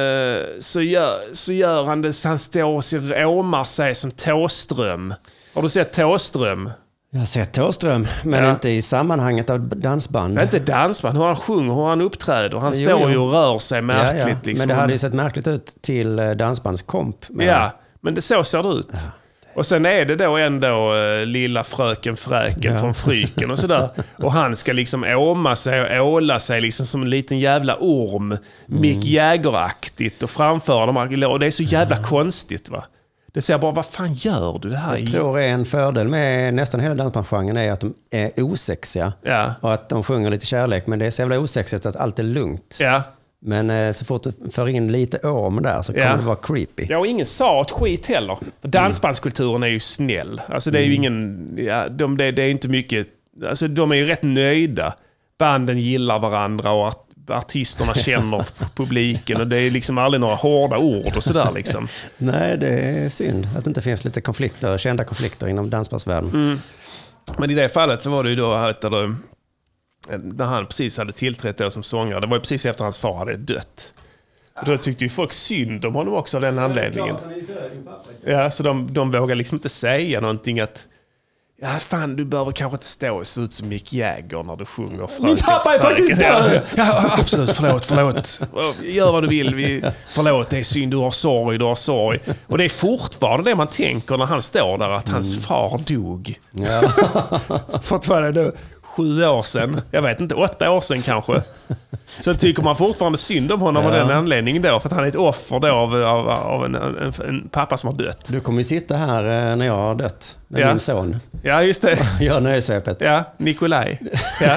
så gör han det, han står och åmar sig som Thåström. Har du sett Thåström? Jag har sett Thåström, men inte i sammanhanget av dansband. Inte dansband, hur han sjunger, hur han uppträder. Han står ju och rör sig märkligt. Ja. Liksom. Men det hade ju sett märkligt ut till dansbandskomp. Ja, men så ser det ut. Ja. Och sen är det då ändå lilla fröken Fräken från Fryken och sådär. Och han ska liksom åma sig och åla sig liksom som en liten jävla orm. Mick Jagger-aktigt och framföra de här. Och det är så jävla konstigt, va? Det säger bara, vad fan gör du det här? Jag tror en fördel med nästan hela dansbandsgenren är att de är osexiga. Ja. Och att de sjunger lite kärlek, men det är så jävla osexigt att allt är lugnt. Ja. Men så fort du för in lite orm där så kommer det vara creepy. Ja, och ingen sa ett skit heller. Dansbandskulturen är ju snäll. Alltså det är ju ingen... Ja, det är inte mycket... Alltså de är ju rätt nöjda. Banden gillar varandra och artisterna känner publiken och det är liksom aldrig några hårda ord och sådär liksom. Nej, det är synd att det inte finns lite konflikter, kända konflikter inom dansbandsvärlden. Men i det fallet så var det ju då när han precis hade tillträtt då som sångare. Det var ju precis efter hans far hade dött. Och då tyckte ju folk synd om honom också av den anledningen. Ja, så de vågade liksom inte säga någonting att Ja, fan, du behöver kanske inte stå och se ut som Mick Jagger när du sjunger. Min pappa är faktiskt död! Ja, absolut. Förlåt. Gör vad du vill. Förlåt, det är synd. Du har sorg. Och det är fortfarande det man tänker när han står där, att hans far dog. Ja. Fortfarande 7 år sedan. Jag vet inte, 8 år sedan kanske. Så tycker man fortfarande synd om honom av den anledningen då. För att han är ett offer då av en pappa som har dött. Du kommer ju sitta här när jag har dött med min son. Ja, just det. Gör nöjesvepet. Ja, Nikolaj. Ja.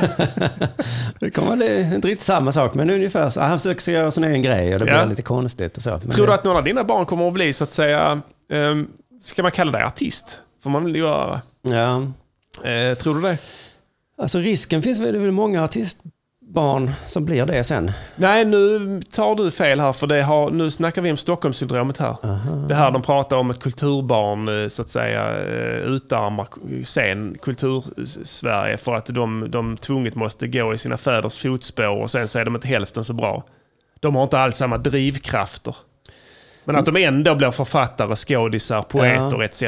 Det kommer bli inte riktigt samma sak, men ungefär så. Han försöker göra sin egen grej och det blir lite konstigt och så. Men tror du att några av dina barn kommer att bli, så att säga, ska man kalla dig artist? Får man väl göra? Ja. Tror du det? Alltså risken finns väl många artistbarn som blir det sen. Nej, nu tar du fel här, för nu snackar vi om Stockholmssyndromet här. Aha. Det här de pratar om ett kulturbarn, så att säga, utarmar sen kultursverige för att de tvunget måste gå i sina fäders fotspår och sen så är de inte hälften så bra. De har inte alls samma drivkrafter. Men att de ändå blir författare, skådisar, poeter etc.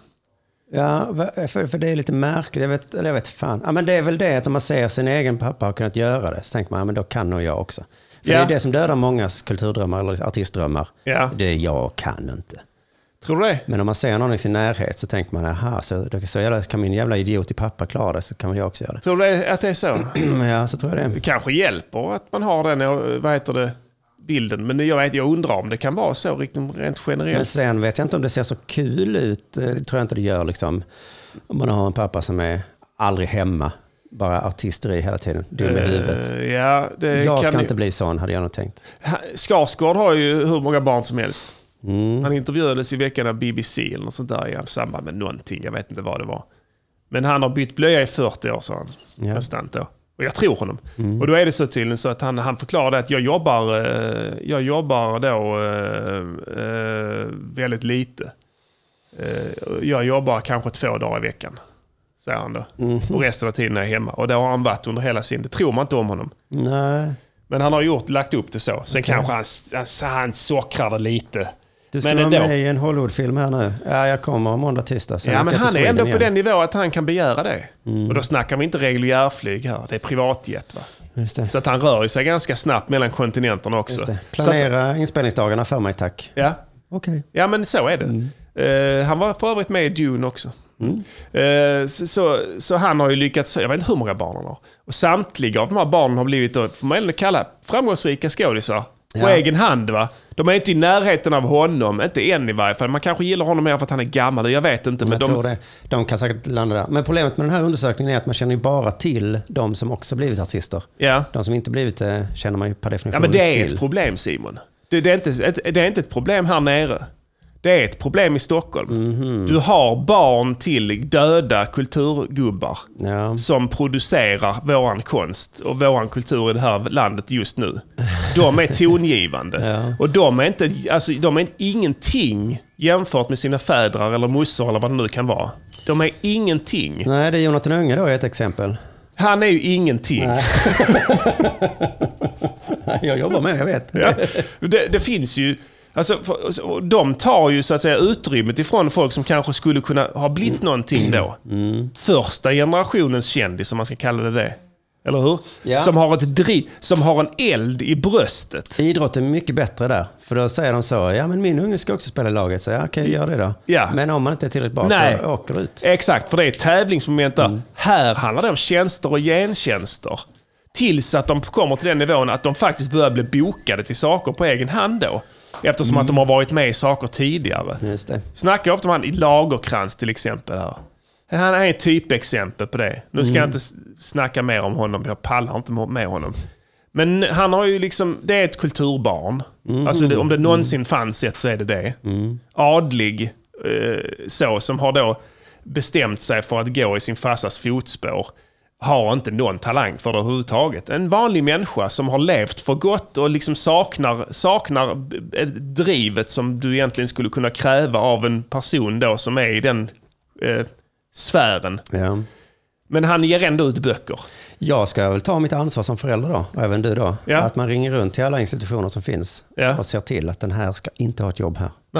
Ja, för det är lite märkligt. Jag vet fan. Ja, men det är väl det att om man ser sin egen pappa har kunnat göra det, så tänker man, ja, men då kan nog jag också. För det är det som dödar mångas kulturdrömmar eller artistdrömmar. Ja. Det är jag kan inte. Tror du det? Men om man ser någon i sin närhet så tänker man, aha, så kan min jävla idiot i pappa klara det, så kan jag också göra det. Tror du att det är så? Ja, så tror jag det. Det kanske hjälper att man har den, bilden. Men jag undrar om det kan vara så rent generellt. Men sen vet jag inte om det ser så kul ut. Det tror jag inte det gör liksom. Om man har en pappa som är aldrig hemma. Bara artisteri hela tiden. Dum i huvudet. Ja, jag ska inte bli sån, hade jag nog tänkt. Skarsgård har ju hur många barn som helst. Han intervjuades i veckan av BBC eller något sånt där i samband med någonting. Jag vet inte vad det var. Men han har bytt blöja i 40 år, sa han. Konstant då. Och jag tror honom. Och då är det så tydligen så att han förklarade att jag jobbar då väldigt lite. Jag jobbar kanske 2 dagar i veckan, säger han då. Och resten av tiden är jag hemma. Och det har han varit under hela sin. Det tror man inte om honom. Nej. Men han har lagt upp det så. Sen kanske han sockrar det lite. Du ska vara med i en Hollywoodfilm här nu. Ja, jag kommer måndag, tisdag. Ja, men han är ändå på den nivå att han kan begära det. Och då snackar vi inte reguljärflyg här. Det är privatjet, va? Just det. Så att han rör sig ganska snabbt mellan kontinenterna också. Just det. Planera inspelningsdagarna för mig, tack. Ja. Okej. Ja, men så är det. Han var för övrigt med i Dune också. Så han har ju lyckats, jag vet inte hur många barn han har. Och samtliga av de här barnen har blivit, får man ändå kalla, framgångsrika skådisar. På egen hand, va? De är inte i närheten av honom, inte än i varje fall. Man kanske gillar honom mer för att han är gammal, jag vet inte. Men jag tror det. De kan säkert landa där. Men problemet med den här undersökningen är att man känner ju bara till de som också blivit artister. Ja. De som inte blivit det känner man ju per definition till. Ja, men det är ett problem, Simon. Det är inte ett problem här nere. Det är ett problem i Stockholm. Du har barn till döda kulturgubbar som producerar våran konst och våran kultur i det här landet just nu. De är tongivande. Och de är ingenting jämfört med sina fädrar eller mossor eller vad det nu kan vara. De är ingenting. Nej, det är Jonathan Unge då, ett exempel. Han är ju ingenting. Jag jobbar med, jag vet. Ja. Det finns ju... Alltså, de tar ju så att säga utrymmet ifrån folk som kanske skulle kunna ha blivit någonting då. Första generationens kändis, som man ska kalla det. Eller hur? Ja. Som har som har en eld i bröstet. Idrott är mycket bättre där. För då säger de så, ja men min unge ska också spela i laget. Så ja, okej, gör det då. Ja. Men om man inte är tillräckligt bra så åker ut. Exakt, för det är ett tävlingsmoment där. Här handlar det om tjänster och gentjänster. Tills att de kommer till den nivån att de faktiskt börjar bli bokade till saker på egen hand då. Eftersom att de har varit med i saker tidigare. Just det. Snackar ofta om han i Lagerkrans till exempel här. Han är ett typexempel på det. Nu ska jag inte snacka mer om honom. Jag pallar inte med honom. Men han har ju liksom, det är ett kulturbarn. Alltså om det någonsin fanns ett så är det. Adlig som har då bestämt sig för att gå i sin farsas fotspår. Har inte någon talang för det överhuvudtaget. En vanlig människa som har levt för gott och liksom saknar drivet som du egentligen skulle kunna kräva av en person då som är i den sfären. Ja. Men han ger ändå ut böcker. Jag ska väl ta mitt ansvar som förälder då, och även du då. Ja. Att man ringer runt till alla institutioner som finns och ser till att den här ska inte ha ett jobb här. Nej.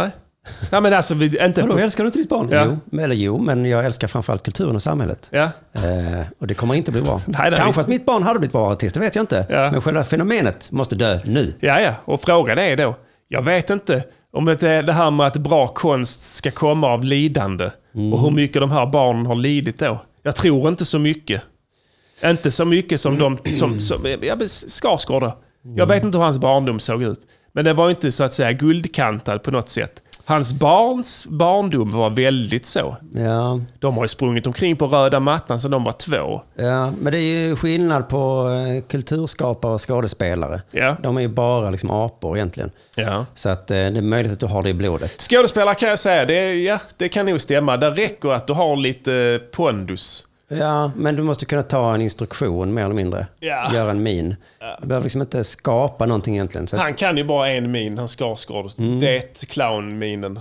Ja, men alltså, inte Vadå, älskar du inte ditt barn? Ja. Jo, men jag älskar framförallt kulturen och samhället. Ja. Och det kommer inte bli bra. Nej, Kanske att mitt barn hade blivit bra artist, det vet jag inte. Ja. Men själva fenomenet måste dö nu. Ja, och frågan är då, jag vet inte om det är det här med att bra konst ska komma av lidande och hur mycket de här barnen har lidit då. Jag tror inte så mycket. Inte så mycket som de som Skarsgård. Jag vet inte hur hans barndom såg ut. Men det var inte så att säga guldkantad på något sätt. Hans barns barndom var väldigt så. Ja. De har ju sprungit omkring på röda mattan sedan de var 2. Ja, men det är ju skillnad på kulturskapare och skådespelare. Ja. De är ju bara liksom apor egentligen. Ja. Så att det är möjligt att du har det i blodet. Skådespelare kan jag säga, det kan nog stämma. Det räcker att du har lite pondus. Ja, men du måste kunna ta en instruktion mer eller mindre. Ja. Göra en min. Du behöver liksom inte skapa någonting egentligen. Så Han kan ju bara en min, han Skarsgård. Det clown-minen.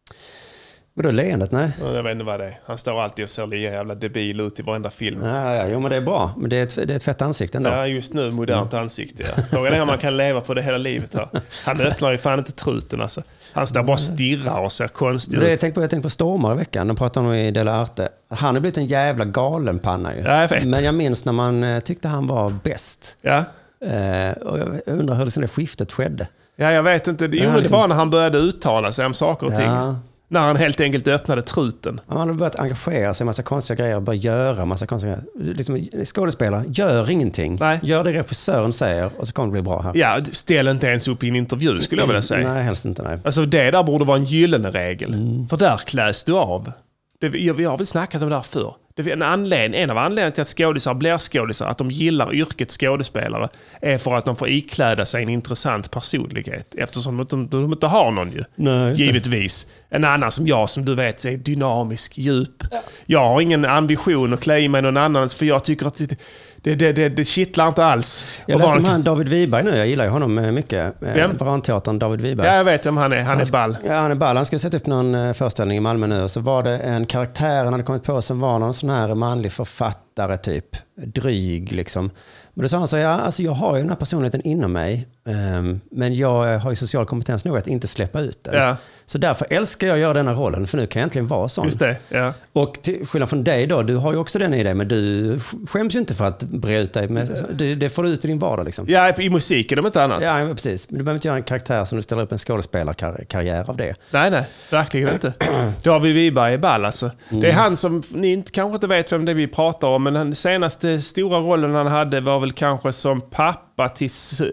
Vadå, leendet? Nej. Jag vet inte vad det är. Han står alltid och ser lika jävla debil ut i varenda film. Jo, men det är bra. Men det är ett fett ansikte ändå. Ja, just nu modernt ansikte. Ja. Frågan är om man kan leva på det hela livet här. Han öppnar ju fan inte truten alltså. Han står bara och stirrar och ser konstig ut. Jag tänkte på Stormare i veckan. De pratade om i Dela Arte. Han har blivit en jävla galenpanna ju. Ja, jag vet. Men jag minns när man tyckte han var bäst. Ja. Och jag undrar hur det skiftet skedde. Ja, jag vet inte. Det var när han började uttala sig om saker och ting. När han helt enkelt öppnade truten. Han hade börjat engagera sig i massa konstiga grejer och börjat göra massa konstiga grejer. Liksom, skådespelare, gör ingenting. Nej. Gör det regissören säger och så kommer det bli bra här. Ja, ställ inte ens upp i en intervju skulle jag vilja säga. Nej, helst inte. Nej. Alltså det där borde vara en gyllene regel. För där kläs du av. Vi har väl snackat om det här förr. En av anledningarna till att skådisar blir skådisar, att de gillar yrket skådespelare, är för att de får ikläda sig en intressant personlighet. Eftersom de inte har någon ju. Nej, givetvis. En annan som jag, som du vet, är dynamisk, djup. Ja. Jag har ingen ambition att klä i mig någon annan, för jag tycker att det kittlar inte alls. Jag läser om han David Wiberg nu, jag gillar ju honom mycket. Vem? Varanteatern David Wiberg. Ja, jag vet om han är ball. Ja, han är ball. Han skulle sätta upp någon föreställning i Malmö nu och så var det en karaktär han hade kommit på som var någon sån här manlig författare typ. Dryg liksom. Men då sa han så alltså jag har ju den här personligheten inom mig, men jag har ju social kompetens nog att inte släppa ut den. Ja. Så därför älskar jag att göra denna rollen, för nu kan jag äntligen vara sån. Just det, ja. Och till skillnad från dig då, du har ju också den i dig, men du skäms ju inte för att bre ut dig. Det får du ut i din vardag liksom. Ja, i musiken om inte annat. Ja, precis. Men du behöver inte göra en karaktär som du ställer upp en skådespelarkarriär av det. Nej, verkligen inte. David Wiberg är ball alltså. Det är han som, ni kanske inte vet vem det är vi pratar om, men den senaste stora rollen han hade var väl kanske som pappa till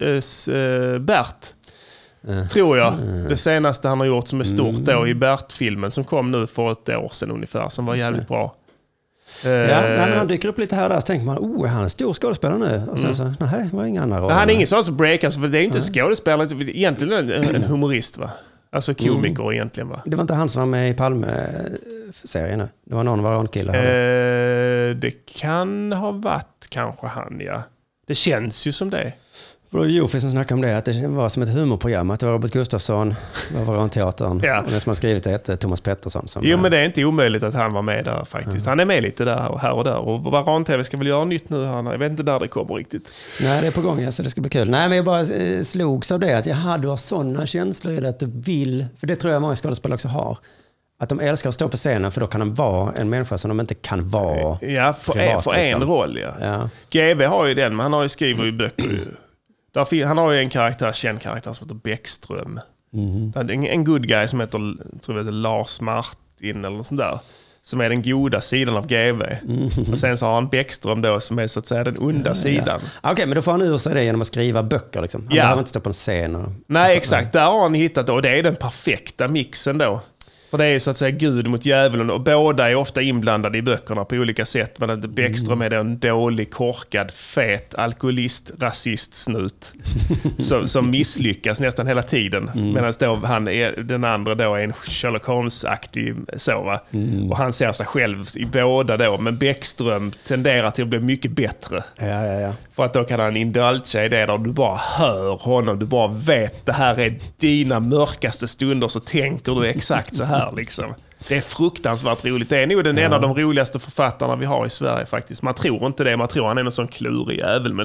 Bert. Tror jag. Det senaste han har gjort som är stort då i Bert-filmen som kom nu för ett år sedan ungefär, som var jävligt bra. Men han dyker upp lite här och där, så tänker man, är han en stor skådespelare nu? Och sen så, nej, det var ingen annan roll. Han är ingen sån som break, alltså, för det är ju inte skådespelare, egentligen en humorist va? Alltså komiker egentligen va? Det var inte han som var med i Palme-serien nu. Det var någon varankille. Det kan ha varit kanske han, ja. Det känns ju som det. Jofi som snackade om det, att det var som ett humorprogram, att det var Robert Gustafsson, var Varanteatern, och den som har skrivit det heter Thomas Pettersson. Jo, men det är inte omöjligt att han var med där faktiskt. Han är med lite där och här och där. Och Varan-TV ska väl göra nytt nu. Jag vet inte där det kommer riktigt. Nej, det är på gång, så det ska bli kul. Nej, men jag bara slogs av det, att du har sådana känslor i det, att du vill, för det tror jag många skådespelare också har. Att de älskar att stå på scenen, för då kan de vara en människa som de inte kan vara. Ja, för en roll, ja. GV har ju den, men han har ju skrivit i böcker. Han har ju en känd karaktär som heter Bäckström. En good guy som heter Lars Martin eller något sånt där. Som är den goda sidan av GV. Och sen så har han Bäckström då som är så att säga den onda sidan. Okej, men då får han ur sig det genom att skriva böcker liksom. Han behöver inte stå på en scen. Nej, exakt. Där har han hittat och det är den perfekta mixen då. För det är så att säga Gud mot djävulen och båda är ofta inblandade i böckerna på olika sätt. Men Bäckström är en dålig, korkad, fet, alkoholist, rasist, snut som misslyckas nästan hela tiden. Medan då den andra då är en Sherlock Holmes-aktig så va. Och han ser sig själv i båda då. Men Bäckström tenderar till att bli mycket bättre. Ja. För att då kan han indulgera i det där du bara hör honom. Du bara vet det här är dina mörkaste stunder, så tänker du exakt så här liksom. Det är fruktansvärt roligt. Det är nog en av de roligaste författarna vi har i Sverige faktiskt. Man tror inte det. Man tror han är någon sån klurig jävel. Men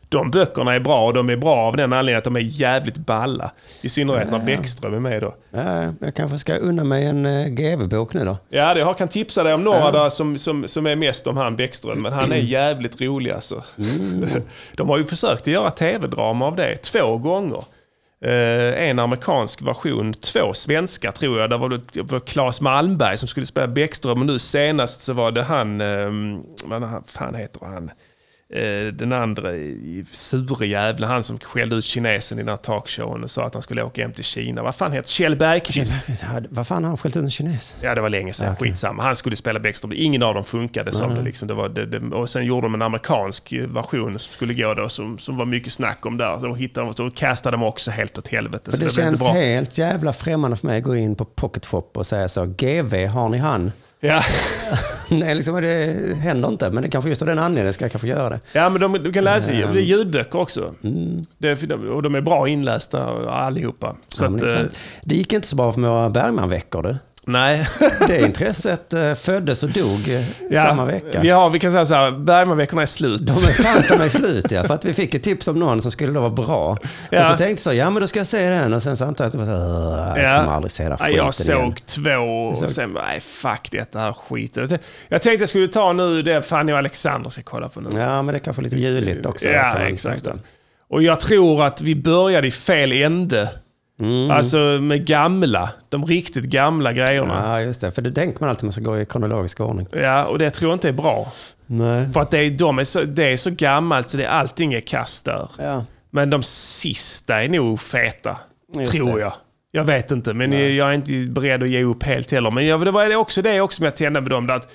De böckerna är bra och de är bra av den anledningen att de är jävligt balla. I synnerhet när Bäckström är med då. Ja, jag kanske ska unna mig en GV-bok nu då. Ja, jag kan tipsa dig om några där som är mest om han Bäckström. Men han är jävligt rolig alltså. De har ju försökt att göra tv-drama av det 2 gånger. En amerikansk version, 2 svenska tror jag. Där var det Claes Malmberg som skulle spela Bäckström. Och nu senast så var det han, vad fan heter han? Den andra sure jävla, han som skällde ut kinesen i den här talkshowen och sa att han skulle åka hem till Kina. Vad fan heter Kjell Bergqvist? Vad fan har han skällt ut en kines? Ja, det var länge sedan. Okay. Skitsamma. Han skulle spela Bäckström. Ingen av dem funkade som det liksom. Det var, och sen gjorde de en amerikansk version som skulle gå då som var mycket snack om där. De hittade och castade dem också helt åt helvete. För det känns helt jävla främmande för mig att gå in på Pocket Shop och säga så, GV, har ni han? Ja. Nej, liksom, det händer inte, men det kanske just av den anledningen ska jag kanske göra det. Ja, men du kan läsa, det är ljudböcker också. Och de är bra inlästa allihopa. Så det gick inte så bra för några Bergman-veckor du. Nej. Det intresset föddes och dog samma vecka. Ja, vi kan säga så här, Bergman-veckorna är slut. De är slut, ja. För att vi fick ett tips om någon som skulle då vara bra. Ja. Och så tänkte jag men då ska jag se den. Och sen så antar jag att det var så jag kommer aldrig se det skiten jag såg igen. 2 och sen, nej fuck det här skiten. Jag tänkte jag skulle ta nu det Fanny och Alexander ska kolla på nu. Ja, men det kanske lite juligt också. Ja, exakt. Och jag tror att vi började i fel ände. Alltså med de riktigt gamla grejerna. Ja, just det. För det tänker man alltid man ska gå i kronologisk ordning. Ja, och det tror jag inte är bra. Nej. För att det är så gammalt så allting är kast där. Ja. Men de sista är nog feta, tror jag. Jag vet inte, men jag är inte beredd att ge upp helt heller. Men det var också det som jag tände med dem. Att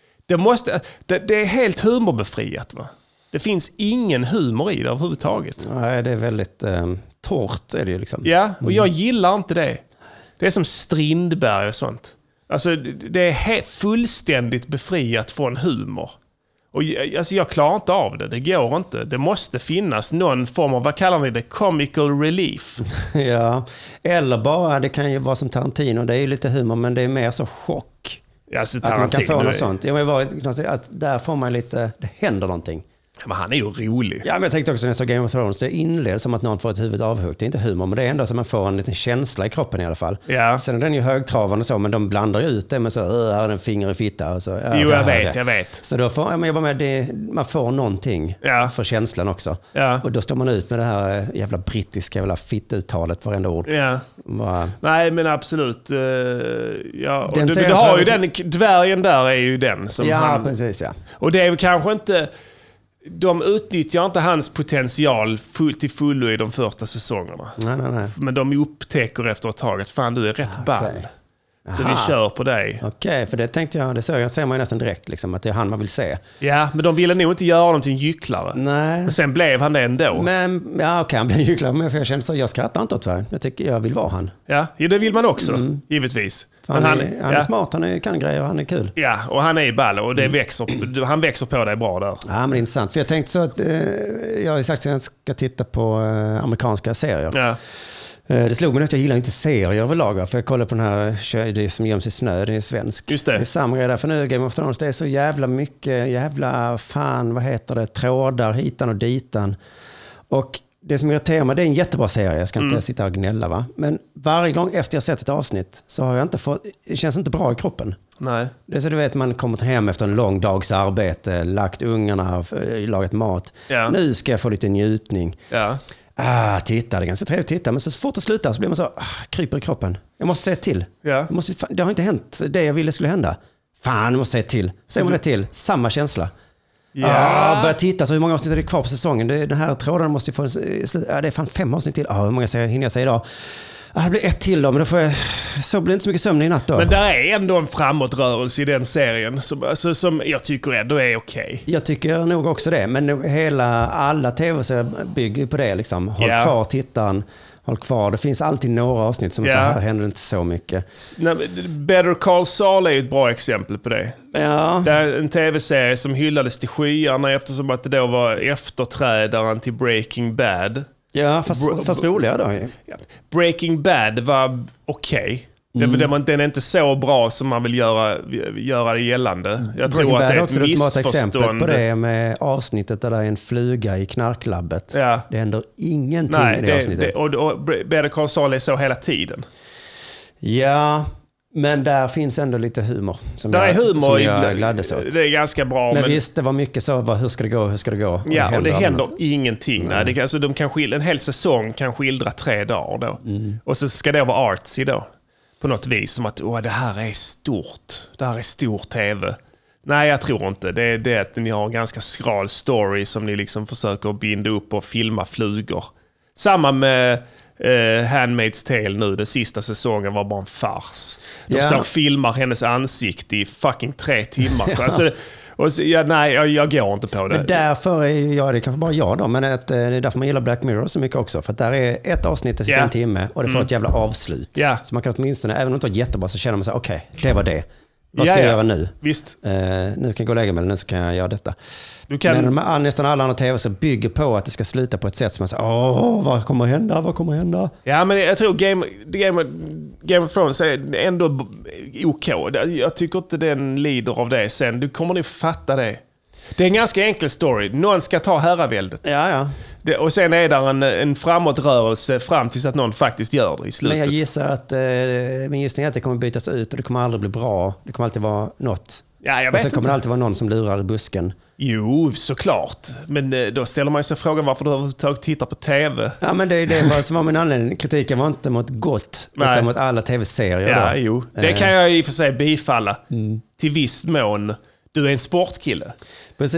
det är helt humorbefriat, va? Det finns ingen humor i det överhuvudtaget. Nej, det är väldigt torrt är det ju liksom. Ja, och jag gillar inte det. Det är som Strindberg och sånt. Alltså, det är fullständigt befriat från humor. Och alltså, jag klarar inte av det. Det går inte. Det måste finnas någon form av, vad kallar vi det? Comical relief. Ja, eller bara, det kan ju vara som Tarantino. Det är ju lite humor, men det är mer så chock. Ja, alltså, att man kan få något sånt. Att där får man lite, det händer någonting. Men han är ju rolig. Ja, men jag tänkte också när jag såg Game of Thrones, det inleds som att någon får ett huvud avhuggt. Det är inte humor, men det är ändå så att man får en liten känsla i kroppen i alla fall. Ja. Sen är den ju högtravande och så, men de blandar ju ut det med så, här en finger i fitta. Och så, jo, jag vet. Så då får man jobba med det, man får någonting för känslan också. Ja. Och då står man ut med det här jävla brittiska jävla fittuttalet, varenda ord. Ja. Nej, men absolut. Ja. Och du har ju den, dvärgen där är ju den som precis, ja. Och det är ju kanske inte... De utnyttjar inte hans potential till fullo i de första säsongerna. Nej. Men de upptäcker efter ett tag att fan, du är rätt ball. Så vi kör på dig. Okej, för det tänkte jag, det ser man ju nästan direkt liksom, att det är han man vill se. Ja, men de ville nog inte göra dem till en gycklare. Nej. Men sen blev han det ändå. Men, han blev en gycklare, men jag kände så, jag skrattar inte åt det. Jag tycker jag vill vara han. Ja, det vill man också, givetvis. Han är smart, han kan grejer, han är kul. Ja, och han är i ball och det han växer på dig bra där. Ja, men det är intressant. För jag tänkte så att jag har ju sagt att jag ska titta på amerikanska serier. Ja. Det slog mig att jag gillar inte serier överlag. För jag kollar på den här, det som göms i snö, det är svensk. Just det. Det är samma grej där, för nu Game of Thrones, det är så jävla mycket, trådar hitan och ditan. Och det som irriterar mig, det är en jättebra serie, jag ska inte sitta och gnälla va. Men varje gång efter jag sett ett avsnitt så har jag inte fått, det känns inte bra i kroppen. Nej. Det är så du vet, man kommer hem efter en lång dags arbete, lagt ungarna, lagat mat. Ja. Nu ska jag få lite njutning. Ja. Titta, det är ganska trevligt att titta. Men så fort det slutar så blir man så, kryper i kroppen. Jag måste säga till. Ja. Det har inte hänt det jag ville skulle hända. Fan, jag måste säga till. Säger man det till, samma känsla. Ja. Börja titta, så hur många avsnitt är det kvar på säsongen? Den här tråden måste ju få det är fan 5 avsnitt till. Hur många hinner jag säga idag? Det blir 1 till då, men då får så blir det inte så mycket sömn i natt då. Men där är ändå en framåtrörelse i den serien som jag tycker ändå är okej. Jag tycker nog också det, men alla tv-serier bygger på det liksom. Håll kvar tittaren, håll kvar. Det finns alltid några avsnitt som så här händer inte så mycket. Better Call Saul är ett bra exempel på det. Ja. Det är en tv-serie som hyllades till skyarna eftersom att det då var efterträdaren till Breaking Bad. Ja, fast roligare då. Breaking Bad var okej. Den är inte så bra som man vill göra det gällande. Jag tror att det är ett missförstånd. Exempel på det med avsnittet där det är en fluga i knarklabbet. Ja. Det händer ingenting i det avsnittet. Och Better Call Saul är så hela tiden. Ja, men där finns ändå lite humor. Som jag gladdes åt. Det är ganska bra. Men visst, det var mycket så, hur ska det gå? Och det händer ingenting. Nej. Alltså, en hel säsong kan skildra 3 dagar då. Och så ska det vara artsy då. På något vis, som att det här är stort. Det här är stor tv. Nej, jag tror inte. Det är det att ni har en ganska skral story som ni liksom försöker binda upp och filma flugor. Samma med Handmaid's Tale nu. Den sista säsongen var bara en fars. De står och filmar hennes ansikte i fucking 3 timmar. Alltså, jag går inte på det. Men därför är det kanske bara jag då, men det är därför man gillar Black Mirror så mycket också. För att där är ett avsnitt i en timme och det får ett jävla avslut. Så man kan åtminstone, även om det inte var jättebra, så känner man sig okej, det var det. Vad ska jag göra nu? Visst. Nu kan jag gå och lägga mig, nu ska jag göra detta. Men nästan alla andra tv så bygger på att det ska sluta på ett sätt som man säger, vad kommer hända? Ja, men jag tror Game of Thrones är ändå OK. Jag tycker inte den lider av det sen. Du kommer nog fatta det. Det är en ganska enkel story. Någon ska ta herraväldet. Ja. Och sen är där en framåtrörelse fram tills att någon faktiskt gör det i slutet. Men jag gissar att min gissning är att det kommer bytas ut och det kommer aldrig bli bra. Det kommer alltid vara något. Ja, jag vet och sen kommer det alltid vara någon som lurar i busken. Jo, såklart. Men då ställer man sig frågan varför du överhuvudtaget tittar på tv. Ja, men det var som var min anledning. Kritiken var inte mot gott, utan mot alla tv-serier. Ja, jo. Det kan jag i och för sig bifalla. Till viss mån. Du är en sportkille. Precis.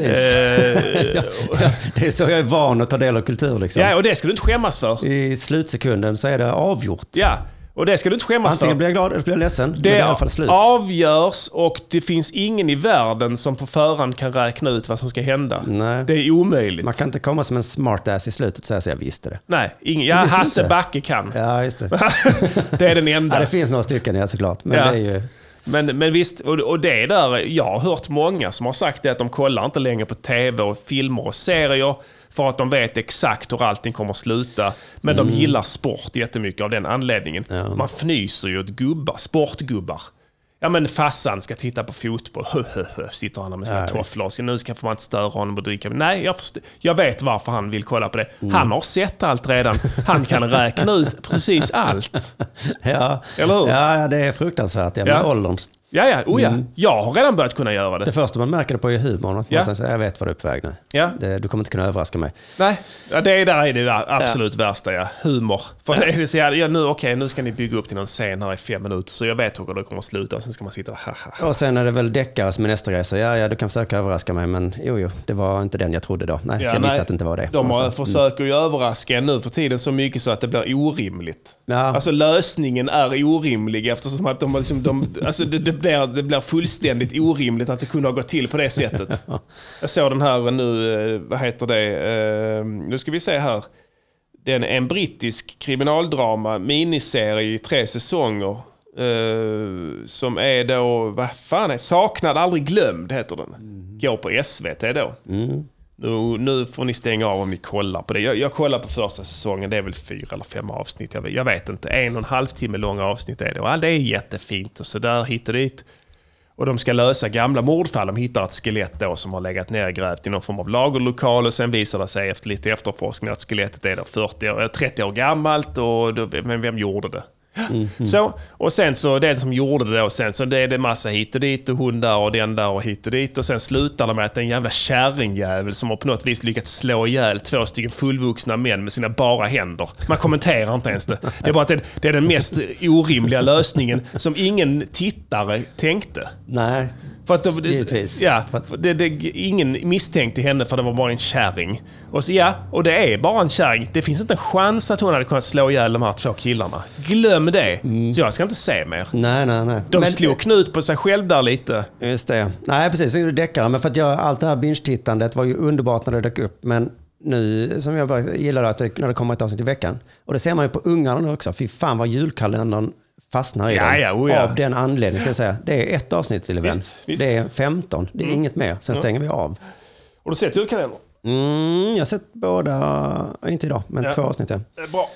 Det är så jag är van att ta del av kultur. Liksom. Ja, och det ska du inte skämmas för. I slutsekunden så är det avgjort. Ja, och det ska du inte skämmas Antingen för. blir jag glad eller blir jag ledsen. Det är i alla fall slut. avgörs och det finns ingen i världen som på förhand kan räkna ut vad som ska hända. Nej. Det är omöjligt. Man kan inte komma som en smartass i slutet och säga att jag visste det. Nej, Hasse Backe kan. Ja, just det. Det är den enda. Ja, det finns några stycken, såklart. Men det är ju... Men visst, och det är där, jag har hört många som har sagt det att de kollar inte längre på tv och filmer och serier för att de vet exakt hur allting kommer att sluta. Men de gillar sport jättemycket av den anledningen. Ja. Man fnyser ju åt sportgubbar. Ja, men fassan ska titta på fotboll. Sitter han med sina tofflor. Nu ska man inte störa honom och dricka. Nej, jag vet varför han vill kolla på det. Han har sett allt redan. Han kan räkna ut precis allt. Ja. Eller hur? Ja, det är fruktansvärt. Med åldern. Ja. Jag har redan börjat kunna göra det. Det första man märker det på är humorn. Jag vet vad du är på väg nu. Ja. Du kommer inte kunna överraska mig. Nej, det är det absolut värsta. Humor. För det är så här, nu ska ni bygga upp till någon scen här i 5 minuter. Så jag vet hur det kommer att sluta. Och sen ska man sitta och sen är det väl deckare som är nästa grej. Så du kan försöka överraska mig. Men det var inte den jag trodde då. Nej, jag visste att det inte var det. De försöker ju överraska nu för tiden så mycket så att det blir orimligt. Ja. Alltså lösningen är orimlig eftersom att det blir fullständigt orimligt att det kunde ha gått till på det sättet. Jag såg den här nu, vad heter det? Nu ska vi se här. Det är en brittisk kriminaldrama miniserie i 3 säsonger som är då, vad fan är Saknad aldrig glömd heter den. Går på SVT då. Nu får ni stänga av om ni kollar på det. Jag kollar på första säsongen, det är väl 4 eller 5 avsnitt. Jag vet inte, 1,5 timme långa avsnitt är det. Och det är jättefint och så där hit och dit. Och de ska lösa gamla mordfall. De hittar ett skelett då som har legat nergrävt i någon form av lagerlokal. Och sen visar det sig efter lite efterforskning att skelettet är 30 år gammalt. Men vem gjorde det? Så, och sen så det som gjorde det då, sen så det är det massa hit och dit och hundar och den där och hit och dit och sen slutar de med att en jävla kärringjävel som har på något vis lyckats slå ihjäl 2 stycken fullvuxna män med sina bara händer. Man kommenterar inte ens det. Det är bara att det är den mest orimliga lösningen som ingen tittare tänkte. Nej. För att givetvis. Ja, ingen misstänkte henne för det var bara en kärring. Och det är bara en kärring. Det finns inte en chans att hon hade kunnat slå ihjäl de här 2 killarna. Glöm det. Så jag ska inte se mer. Nej. De slog knut på sig själv där lite. Just det. Nej, precis. Så däckare. Men för att allt det här binge-tittandet var ju underbart när det dök upp. Men nu, som jag bara gillar att när det kommer ett avsnitt i veckan. Och det ser man ju på ungarna nu också. Fy fan vad julkalendern fastnar i den. Av den anledningen ska jag säga. Det är 1 avsnitt till vän. Det är 15. Det är inget mer. Sen stänger vi av. Och du sett julkalendern? Jag har sett båda, inte idag, men 2 avsnitt. Det är bra.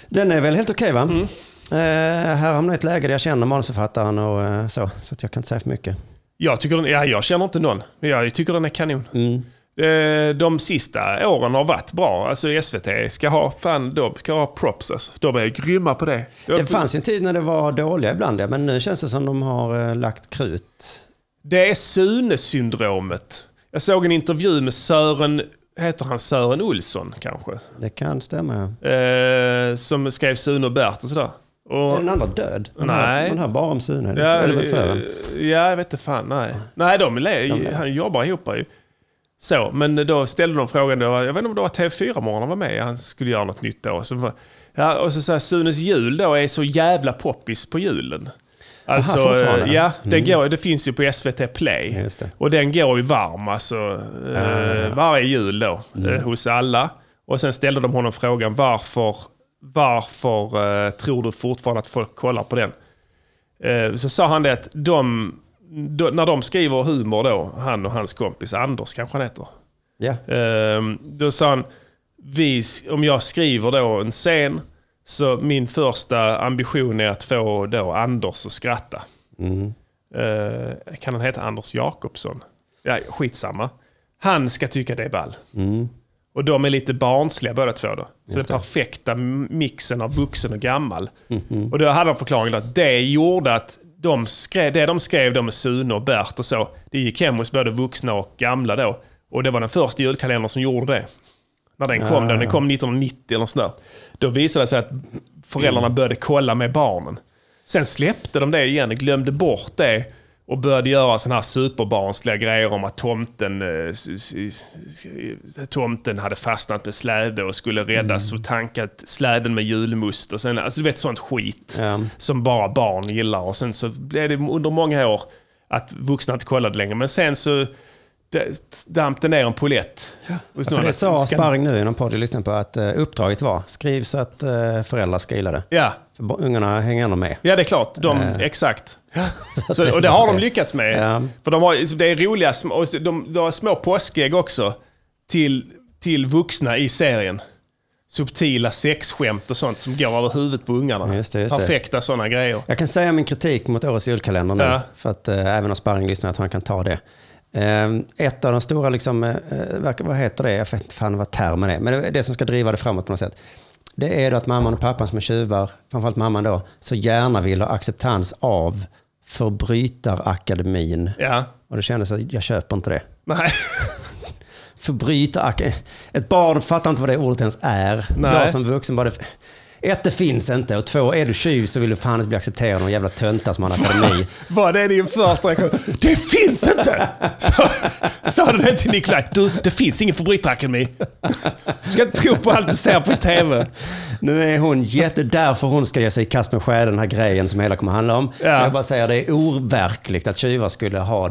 Den är väl helt okej, va? Här hamnar ett läge där jag känner manusförfattaren och så att jag kan inte säga för mycket. Jag känner inte någon, men jag tycker den är kanon. De sista åren har varit bra. Alltså SVT ska ha props. Alltså. De är grymma på det. Det fanns en tid när det var dåliga ibland, men nu känns det som de har lagt krut. Det är Sune-syndromet. Jag såg en intervju med Sören Olsson kanske. Det kan stämma. Som skrev Sune och Bert och sådär. Och, är den andra död? Nej. Man hör bara om Sune. Eller Sören. Ja, jag vet inte fan. Nej, han jobbar ihop ju. Så, men då ställde de frågan, jag vet inte om det var TV4-morgon var med, han skulle göra något nytt då. Och så sa Sunes jul då är så jävla poppis på julen. Alltså, det finns ju på SVT Play. Och den går ju varm alltså, varje jul då, hos alla. Och sen ställde de honom frågan, varför tror du fortfarande att folk kollar på den? Så sa han det att när de skriver humor då, han och hans kompis Anders kanske han heter. Då sa han, om jag skriver då en scen, så min första ambition är att få då Anders att skratta. Kan han heta Anders Jakobsson? Ja, skitsamma. Han ska tycka det är ball. Och de är lite barnsliga båda två då. Så den perfekta mixen av vuxen och gammal. Och då hade han förklaringen att det gjorde att de skrev då med Sune och Bert och så, det gick hem hos både vuxna och gamla då. Och det var den första julkalendern som gjorde det. När den kom, den kom 1990 eller sådär. Då visade det sig att föräldrarna började kolla med barnen. Sen släppte de det igen, glömde bort det och började göra såna här superbarnsliga grejer om att tomten hade fastnat med släde och skulle räddas och tankat släden med julmust och sen, alltså du vet, sånt skit som bara barn gillar. Och sen så blev det under många år att vuxna inte kollade längre, men sen så dampte ner en polett. För det sa Sparring nu i någon podd jag lyssnade på, att uppdraget var skriv så att föräldrar ska gilla det. Ja. För ungarna hänger ändå med. Ja, det är klart. Exakt. Och det har de lyckats med. Ja. För det är roliga de har små påskägg också till vuxna i serien. Subtila sexskämt och sånt som går över huvudet på ungarna. Just det. Perfekta sådana grejer. Jag kan säga min kritik mot årets julkalender nu. För att även om Sparring lyssnar att han kan ta det. Ett av de stora, liksom, vad heter det? Jag vet inte fan vad termen är. Men det som ska driva det framåt på något sätt. Det är då att mamman och pappan som är tjuvar, framförallt mamman då, så gärna vill ha acceptans av Förbrytarakademin. Ja. Och det kändes att jag köper inte det. Nej. Ett barn fattar inte vad det ordet ens är. Nej. Jag som vuxen bara... Ett, det finns inte. Och två, är du tjuv så vill du fan inte bli accepterad någon jävla tönta som har en akademi. Vad är din första reaktion? Det finns inte! Sa du det till Nikolaj? Du, det finns ingen Förbrytarakademi. Du ska inte tro på allt du ser på tv. Nu är hon därför hon ska ge sig i kast med skär den här grejen som hela kommer handla om. Ja. Jag bara säger, det är overkligt att tjuvar skulle ha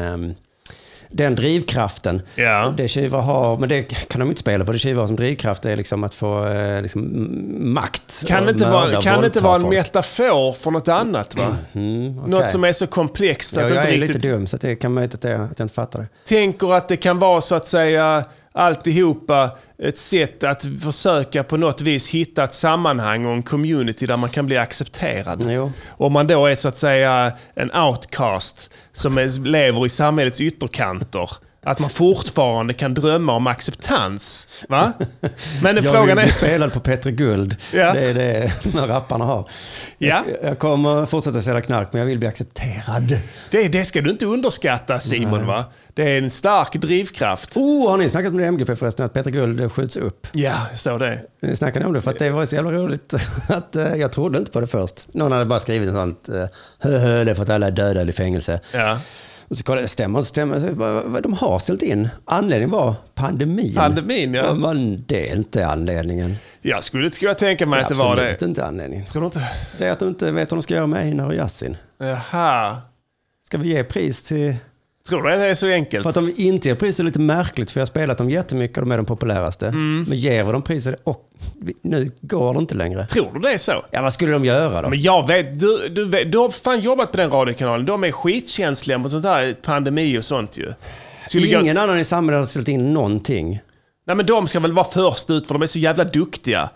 den drivkraften. Ja. Det tjuvar har, men det kan de inte spela på. Det tjuvar som drivkraft är liksom att få makt. Kan det inte vara en metafor för något annat, va? Okay. Något som är så komplext att jag inte är riktigt... lite dum så det kan man inte att jag inte fattar det. Tänker att det kan vara så att säga alltihopa ett sätt att försöka på något vis hitta ett sammanhang och en community där man kan bli accepterad. Jo. Om man då är så att säga en outcast som lever i samhällets ytterkanter, att man fortfarande kan drömma om acceptans, va? Men frågan är spelad på Petre Guld. Ja. Det är det när rapparna har. Ja. Jag kommer fortsätta sälja knark, men jag vill bli accepterad. Det ska du inte underskatta, Simon. Nej. Va? Det är en stark drivkraft. Har ni snackat med MGP förresten att Petre Guld skjuts upp? Ja, så det. Ni snackade om det för att det var så jävla roligt att jag trodde inte på det först. Någon hade bara skrivit något sånt, det är för att alla är döda eller i fängelse. Ja. Och så kollade det stämmer. De har ställt in. Anledningen var pandemin. Pandemin, ja. Men det är inte anledningen. Jag skulle tänka mig att det var det. Absolut inte anledningen. Tror du inte? Det är att de inte vet vad de ska göra med Einar och Yasin. Jaha. Ska vi ge pris till... Tror du det är så enkelt? För att de inte ger pris är lite märkligt, för jag har spelat dem jättemycket och de är de populäraste. Men ger vi dem priser och nu går det inte längre. Tror du det är så? Ja, vad skulle de göra då? Men jag vet, du har fan jobbat på den radiokanalen. De är skitkänsliga mot sånt där pandemi och sånt ju. Ingen annan i samhället har ställt in någonting. Nej, men de ska väl vara först ut för de är så jävla duktiga.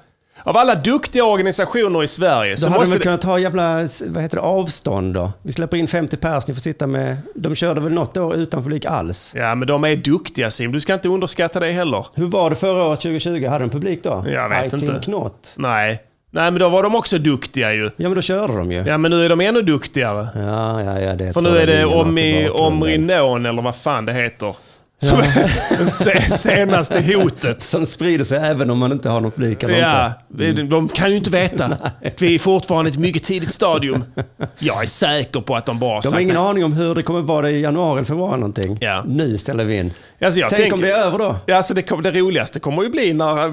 Av alla duktiga organisationer i Sverige så då hade måste de kunnat ha jävla avstånd då. Vi släpper in 50 pers, ni får sitta med... De körde väl något år utan publik alls? Ja, men de är duktiga, Sim. Du ska inte underskatta det heller. Hur var det förra året 2020? Hade de publik då? Jag vet inte. Knott. Nej, men då var de också duktiga ju. Ja, men då körde de ju. Ja, men nu är de ännu duktigare. Ja, det. För nu är det Omrinon eller vad fan det heter. Som är senaste hotet. Som sprider sig även om man inte har någon publik eller inte. De kan ju inte veta. Vi är fortfarande ett mycket tidigt stadium. Jag är säker på att de bara... De har ingen aning om hur det kommer vara i januari eller februari någonting. Ja. Nu ställer vi in. Alltså Tänk om det är över då? Ja, alltså det roligaste kommer ju bli när,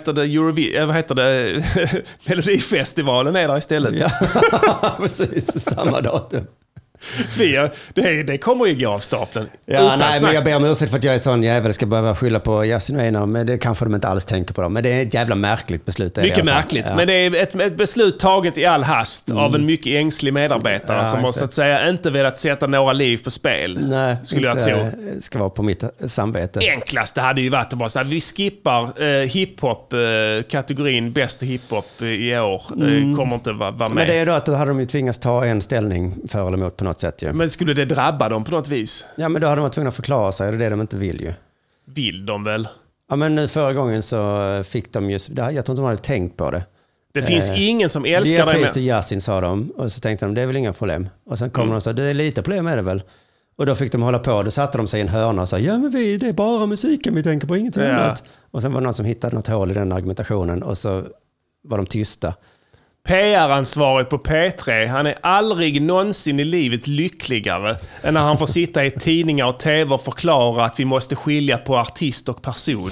Melodifestivalen är där istället. Ja, precis. Samma datum. Det kommer ju gå av stapeln. Ja, nej, men jag ber om ursäkt för att jag är sån jävel. Ska behöva skylla på Yasin och Einar, men det kanske de inte alls tänker på dem. Men det är ett jävla märkligt beslut. Mycket märkligt, men det är ett beslut taget i all hast av en mycket ängslig medarbetare som har så att säga inte velat sätta några liv på spel. Nej, skulle jag tro. Ska vara på mitt samvete. Enklaste hade ju varit att bara säga vi skippar hiphop-kategorin bästa hiphop i år. Kommer inte vara med. Men det är då att då hade de ju tvingats ta en ställning för eller emot på något sätt ju. Men skulle det drabba dem på något vis? Ja, men då hade de varit tvungna att förklara sig. Det är det de inte vill ju. Vill de väl? Ja, men nu förra gången så fick de just... Jag tror inte de hade tänkt på det. Det finns ingen som älskar det. Det är pris till Yasin, sa de. Och så tänkte de, det är väl inga problem. Och sen kom de och sa, det är lite problem med det väl. Och då fick de hålla på. Då satte de sig i en hörna och sa, ja men det är bara musiken vi tänker på, ingenting annat. Och sen var det någon som hittade något hål i den argumentationen. Och så var de tysta. PR-ansvarig på P3, han är aldrig någonsin i livet lyckligare än när han får sitta i tidningar och tv och förklara att vi måste skilja på artist och person.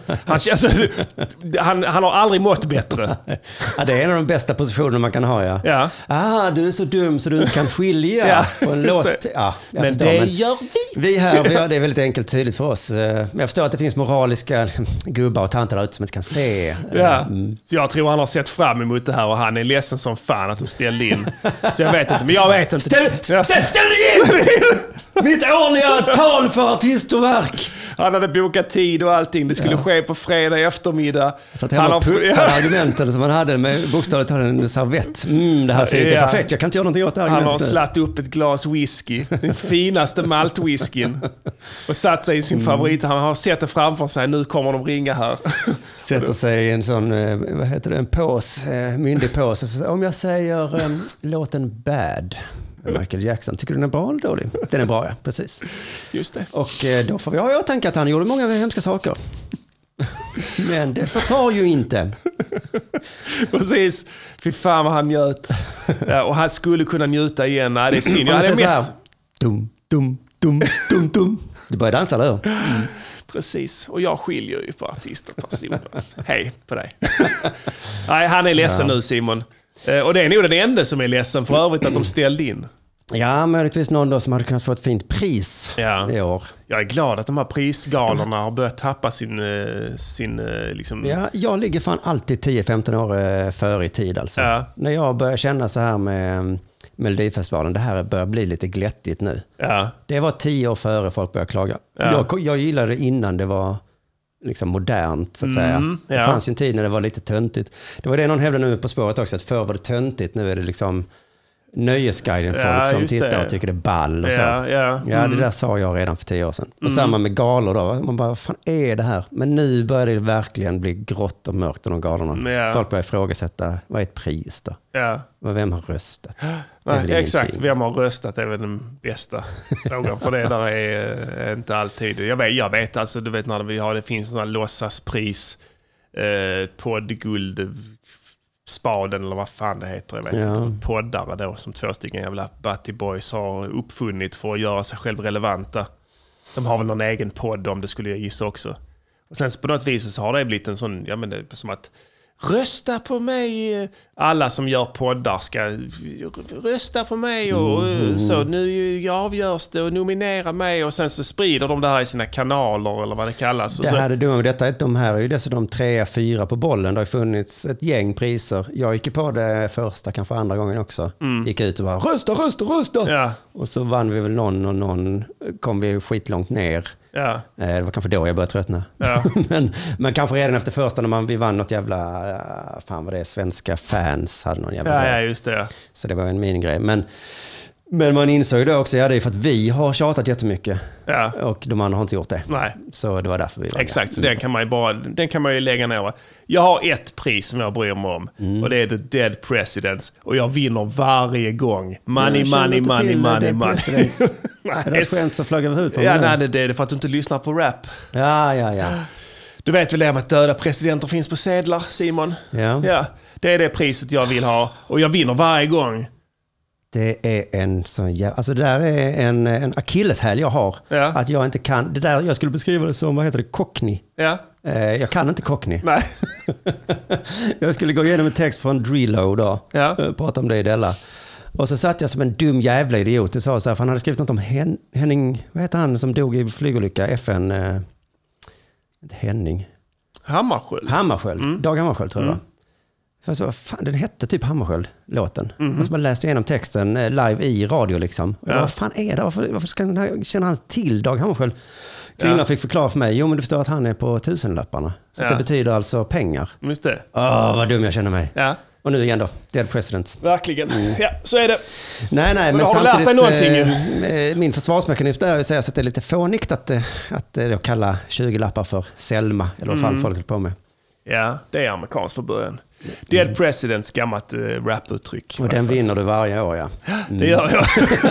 Han har aldrig mått bättre. Ja, det är en av de bästa positionerna man kan ha, ja. Du är så dum så du inte kan skilja på en låt. Ja, men det gör vi. Vi här, det är väldigt enkelt tydligt för oss. Men jag förstår att det finns moraliska gubbar och tanter där ute som inte kan se. Ja. Så jag tror han har sett fram emot det här och han är ledsen som fan att de ställde in. Så jag vet inte, men jag vet inte. Ställ dig in! Mitt årliga tal för artist och verk. Han hade bokat tid och allting. Det skulle ske på fredag eftermiddag. Så att han har putsat argumenten som han hade med bokstavligt talat en servett. Det här fint är perfekt. Jag kan inte göra någonting åt det argumentet. Han har slatt upp ett glas whisky. Den finaste maltwhiskyn. Och satt sig i sin favorit. Han har sett det framför sig. Nu kommer de ringa här. Sätter sig i en sån, vad heter det, en pås, myndig pås. Om jag säger låten Bad, Michael Jackson, tycker du den är bra eller dålig? Den är bra, ja, precis. Just det. Och då får vi ha jag tänka att han gjorde många hemska saker. Men det förtar ju inte. Precis. Fy fan vad han njöt. Ja, och han skulle kunna njuta igen. Nej, det är synd. Jag hade mest... Dum. Du börjar dansa där. Precis. Och jag skiljer ju på artister och personer. Hej på dig. Nej, han är ledsen nu, Simon. Och det är nog den enda som är ledsen för övrigt att de ställde in. Ja, möjligtvis någon då som hade kunnat få ett fint pris i år. Jag är glad att de här prisgalorna har börjat tappa sin liksom... Ja, jag ligger fan alltid 10-15 år före i tid alltså. Ja. När jag börjar känna så här med Melodifestivalen, det här börjar bli lite glättigt nu. Ja. Det var 10 år före folk började klaga. För jag gillade det innan det var liksom modernt så att säga. Det fanns ju en tid när det var lite töntigt. Det var det någon hävdade nu på spåret också, att förr var det töntigt, nu är det liksom nöjesguiden folk som tittar och tycker det är ball och så. Ja, det där sa jag redan för 10 år sedan. Och samma med galor då. Man bara, vad fan är det här? Men nu börjar det verkligen bli grått och mörkt i de galorna. Folk börjar ifrågasätta, vad är ett pris då? Vem har röstat? Nej, exakt, vem har röstat är väl den bästa frågan. För det där är inte alltid. Jag vet alltså, du vet när det finns sådana låtsaspris, poddguld, spaden eller vad fan det heter, jag vet inte. Poddare då som 2 stycken jävla Batty Boys har uppfunnit för att göra sig själv relevanta. De har väl någon egen podd om det skulle jag gissa också. Och sen på något vis så har det blivit en sån, ja men det är som att rösta på mig. Alla som gör poddar ska rösta på mig och så nu avgörs det och nominera mig och sen så sprider de det här i sina kanaler eller vad det kallas. Det här är dumt. Detta är de här är ju dessutom 3-4 på bollen. Det har funnits ett gäng priser. Jag gick på det första, kanske andra gången också. Gick ut och bara rösta. Ja. Och så vann vi väl någon kom vi skitlångt ner. Ja. Det var kanske då jag började tröttna. Ja. men kanske redan efter första när vi vann något jävla, fan vad det är, svenska fans hade någon jävla Ja, just det. Så det var en minigrej. Men man insåg ju då också, det är för att vi har tjatat jättemycket. Ja. Och de andra har inte gjort det. Nej. Så det var därför vi var Exakt, så den kan man ju lägga ner. Jag har ett pris som jag bryr mig om. Och det är The Dead Presidents. Och jag vinner varje gång. Money. Det är ett skämt som flög över huvudet på mig. Nej, det är för att du inte lyssnar på rap. Ja. Du vet väl det med att döda presidenter finns på sedlar, Simon? Ja. Det är det priset jag vill ha. Och jag vinner varje gång. Det är en sån alltså det där är en akilleshäl jag har. Ja. Att jag inte kan, det där jag skulle beskriva det som, vad heter det, cockney. Ja. Jag kan inte cockney. Nej. Jag skulle gå igenom en text från Drillo då. Ja. Prata om det i Della. Och så satt jag som en dum jävla idiot och sa så här, för han hade skrivit något om Henning, vad heter han som dog i flygolycka, FN, Henning. Hammarskjöld. Dag Hammarskjöld tror jag det var. Så fan, den hette typ Hammarskjöld, låten. Och så man läste igenom texten live i radio liksom. Och vad fan är det? Varför ska känna han till Dag Hammarskjöld? Kvinnan fick förklara för mig, men du förstår att han är på tusenlapparna. Så det betyder alltså pengar. Just det. Vad dum jag känner mig. Ja. Och nu igen då, Dead President. Verkligen. Ja, så är det. Nej, men har samtidigt, lärt dig någonting? Min försvarsmekanism där är att säga att det är lite fånigt att kalla 20-lappar för Selma, eller vad fan folk på med. Ja, det är amerikanskt för början. Dead Presidents, gammalt raputtryck. Och den vinner du varje år, ja. Det gör jag.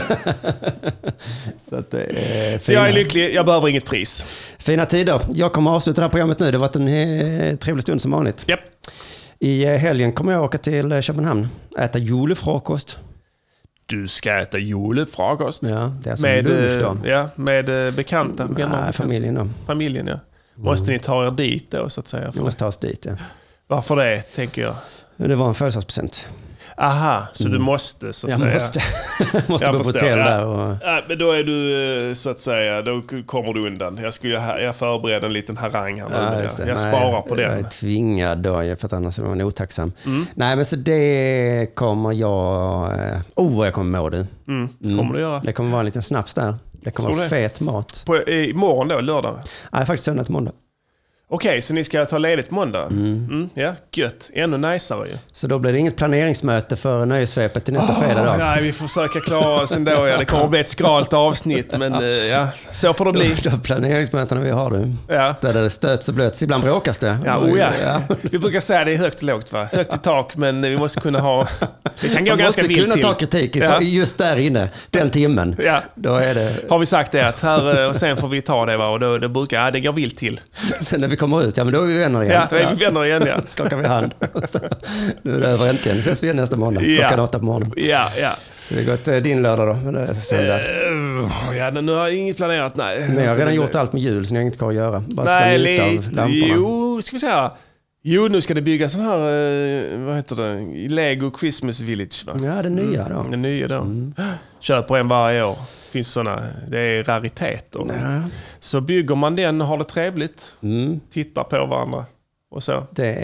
Så jag är lycklig, jag behöver inget pris. Fina tider. Jag kommer att avsluta det här programmet nu. Det har varit en trevlig stund som vanligt. Yep. I helgen kommer jag åka till Köpenhamn. Äta julefrokost. Du ska äta julefrokost? Ja, det är som med lunch då. Ja, med bekanta. Nej, familjen då. Familjen, ja. Måste ni ta er dit då, så att säga? Vi måste ta oss dit, ja. Varför det, tänker jag? Det var en födelsedagspresent. Aha, så du måste, så att säga. måste gå på hotell där. Och... Ja, men då är du, så att säga, då kommer du undan. Jag förbereder en liten harang här nu. Jag sparar på den. Jag är tvingad då, för att annars är man otacksam. Nej, men så det kommer jag... jag kommer må det. Kommer du göra? Det kommer vara en liten snaps där. Det kommer vara fet mat. Imorgon då, lördag? Nej, faktiskt söndag till måndag. Okej, så ni ska ta ledigt måndag? Ja, gött. Ännu najsare ju. Så då blir det inget planeringsmöte för nöjesvepet till nästa fredag då? Nej, vi får försöka klara oss ändå. Ja. Det kommer att bli ett skralt avsnitt, men ja, så får det bli. De planeringsmötena vi har du. Ja. Där det stöts och blöts. Ibland bråkas det. Ja. Vi brukar säga att det är högt och lågt, va? Högt i tak, men vi måste kunna ha... Det kan gå ganska vilt till. Man måste kunna ta kritik just där inne, den timmen. Ja. Då är det... Har vi sagt det, att här, och sen får vi ta det, va? Och då brukar det gå vilt till. Sen när vi kommer ut, men då är vi vänner igen. Ja, då är vi vänner igen, ja. Skakar vi hand. Nu är det över äntligen. Ses vi igen nästa måndag. Klockan 8 på morgonen. Ja. Så det har gått din lördag då? Men söndag. Nu har jag inget planerat, nej. Men jag har redan gjort allt med jul, så jag har inget kvar att göra. Bara ska njuta av lamporna. Ska vi säga. Nu ska det byggas sån här, vad heter det? Lego Christmas Village, va? Ja, det nya då. Det nya då. Köper en varje år. Finns såna, det är rariteter. Ja. Så bygger man den och har det trevligt. Tittar på varandra. Och så.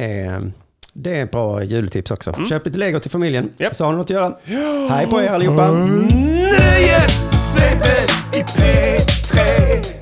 Det är bra jultips också. Köp lite Lego till familjen. Så har ni något att göra. Hej på er allihopa. Nöjessvepet i P3.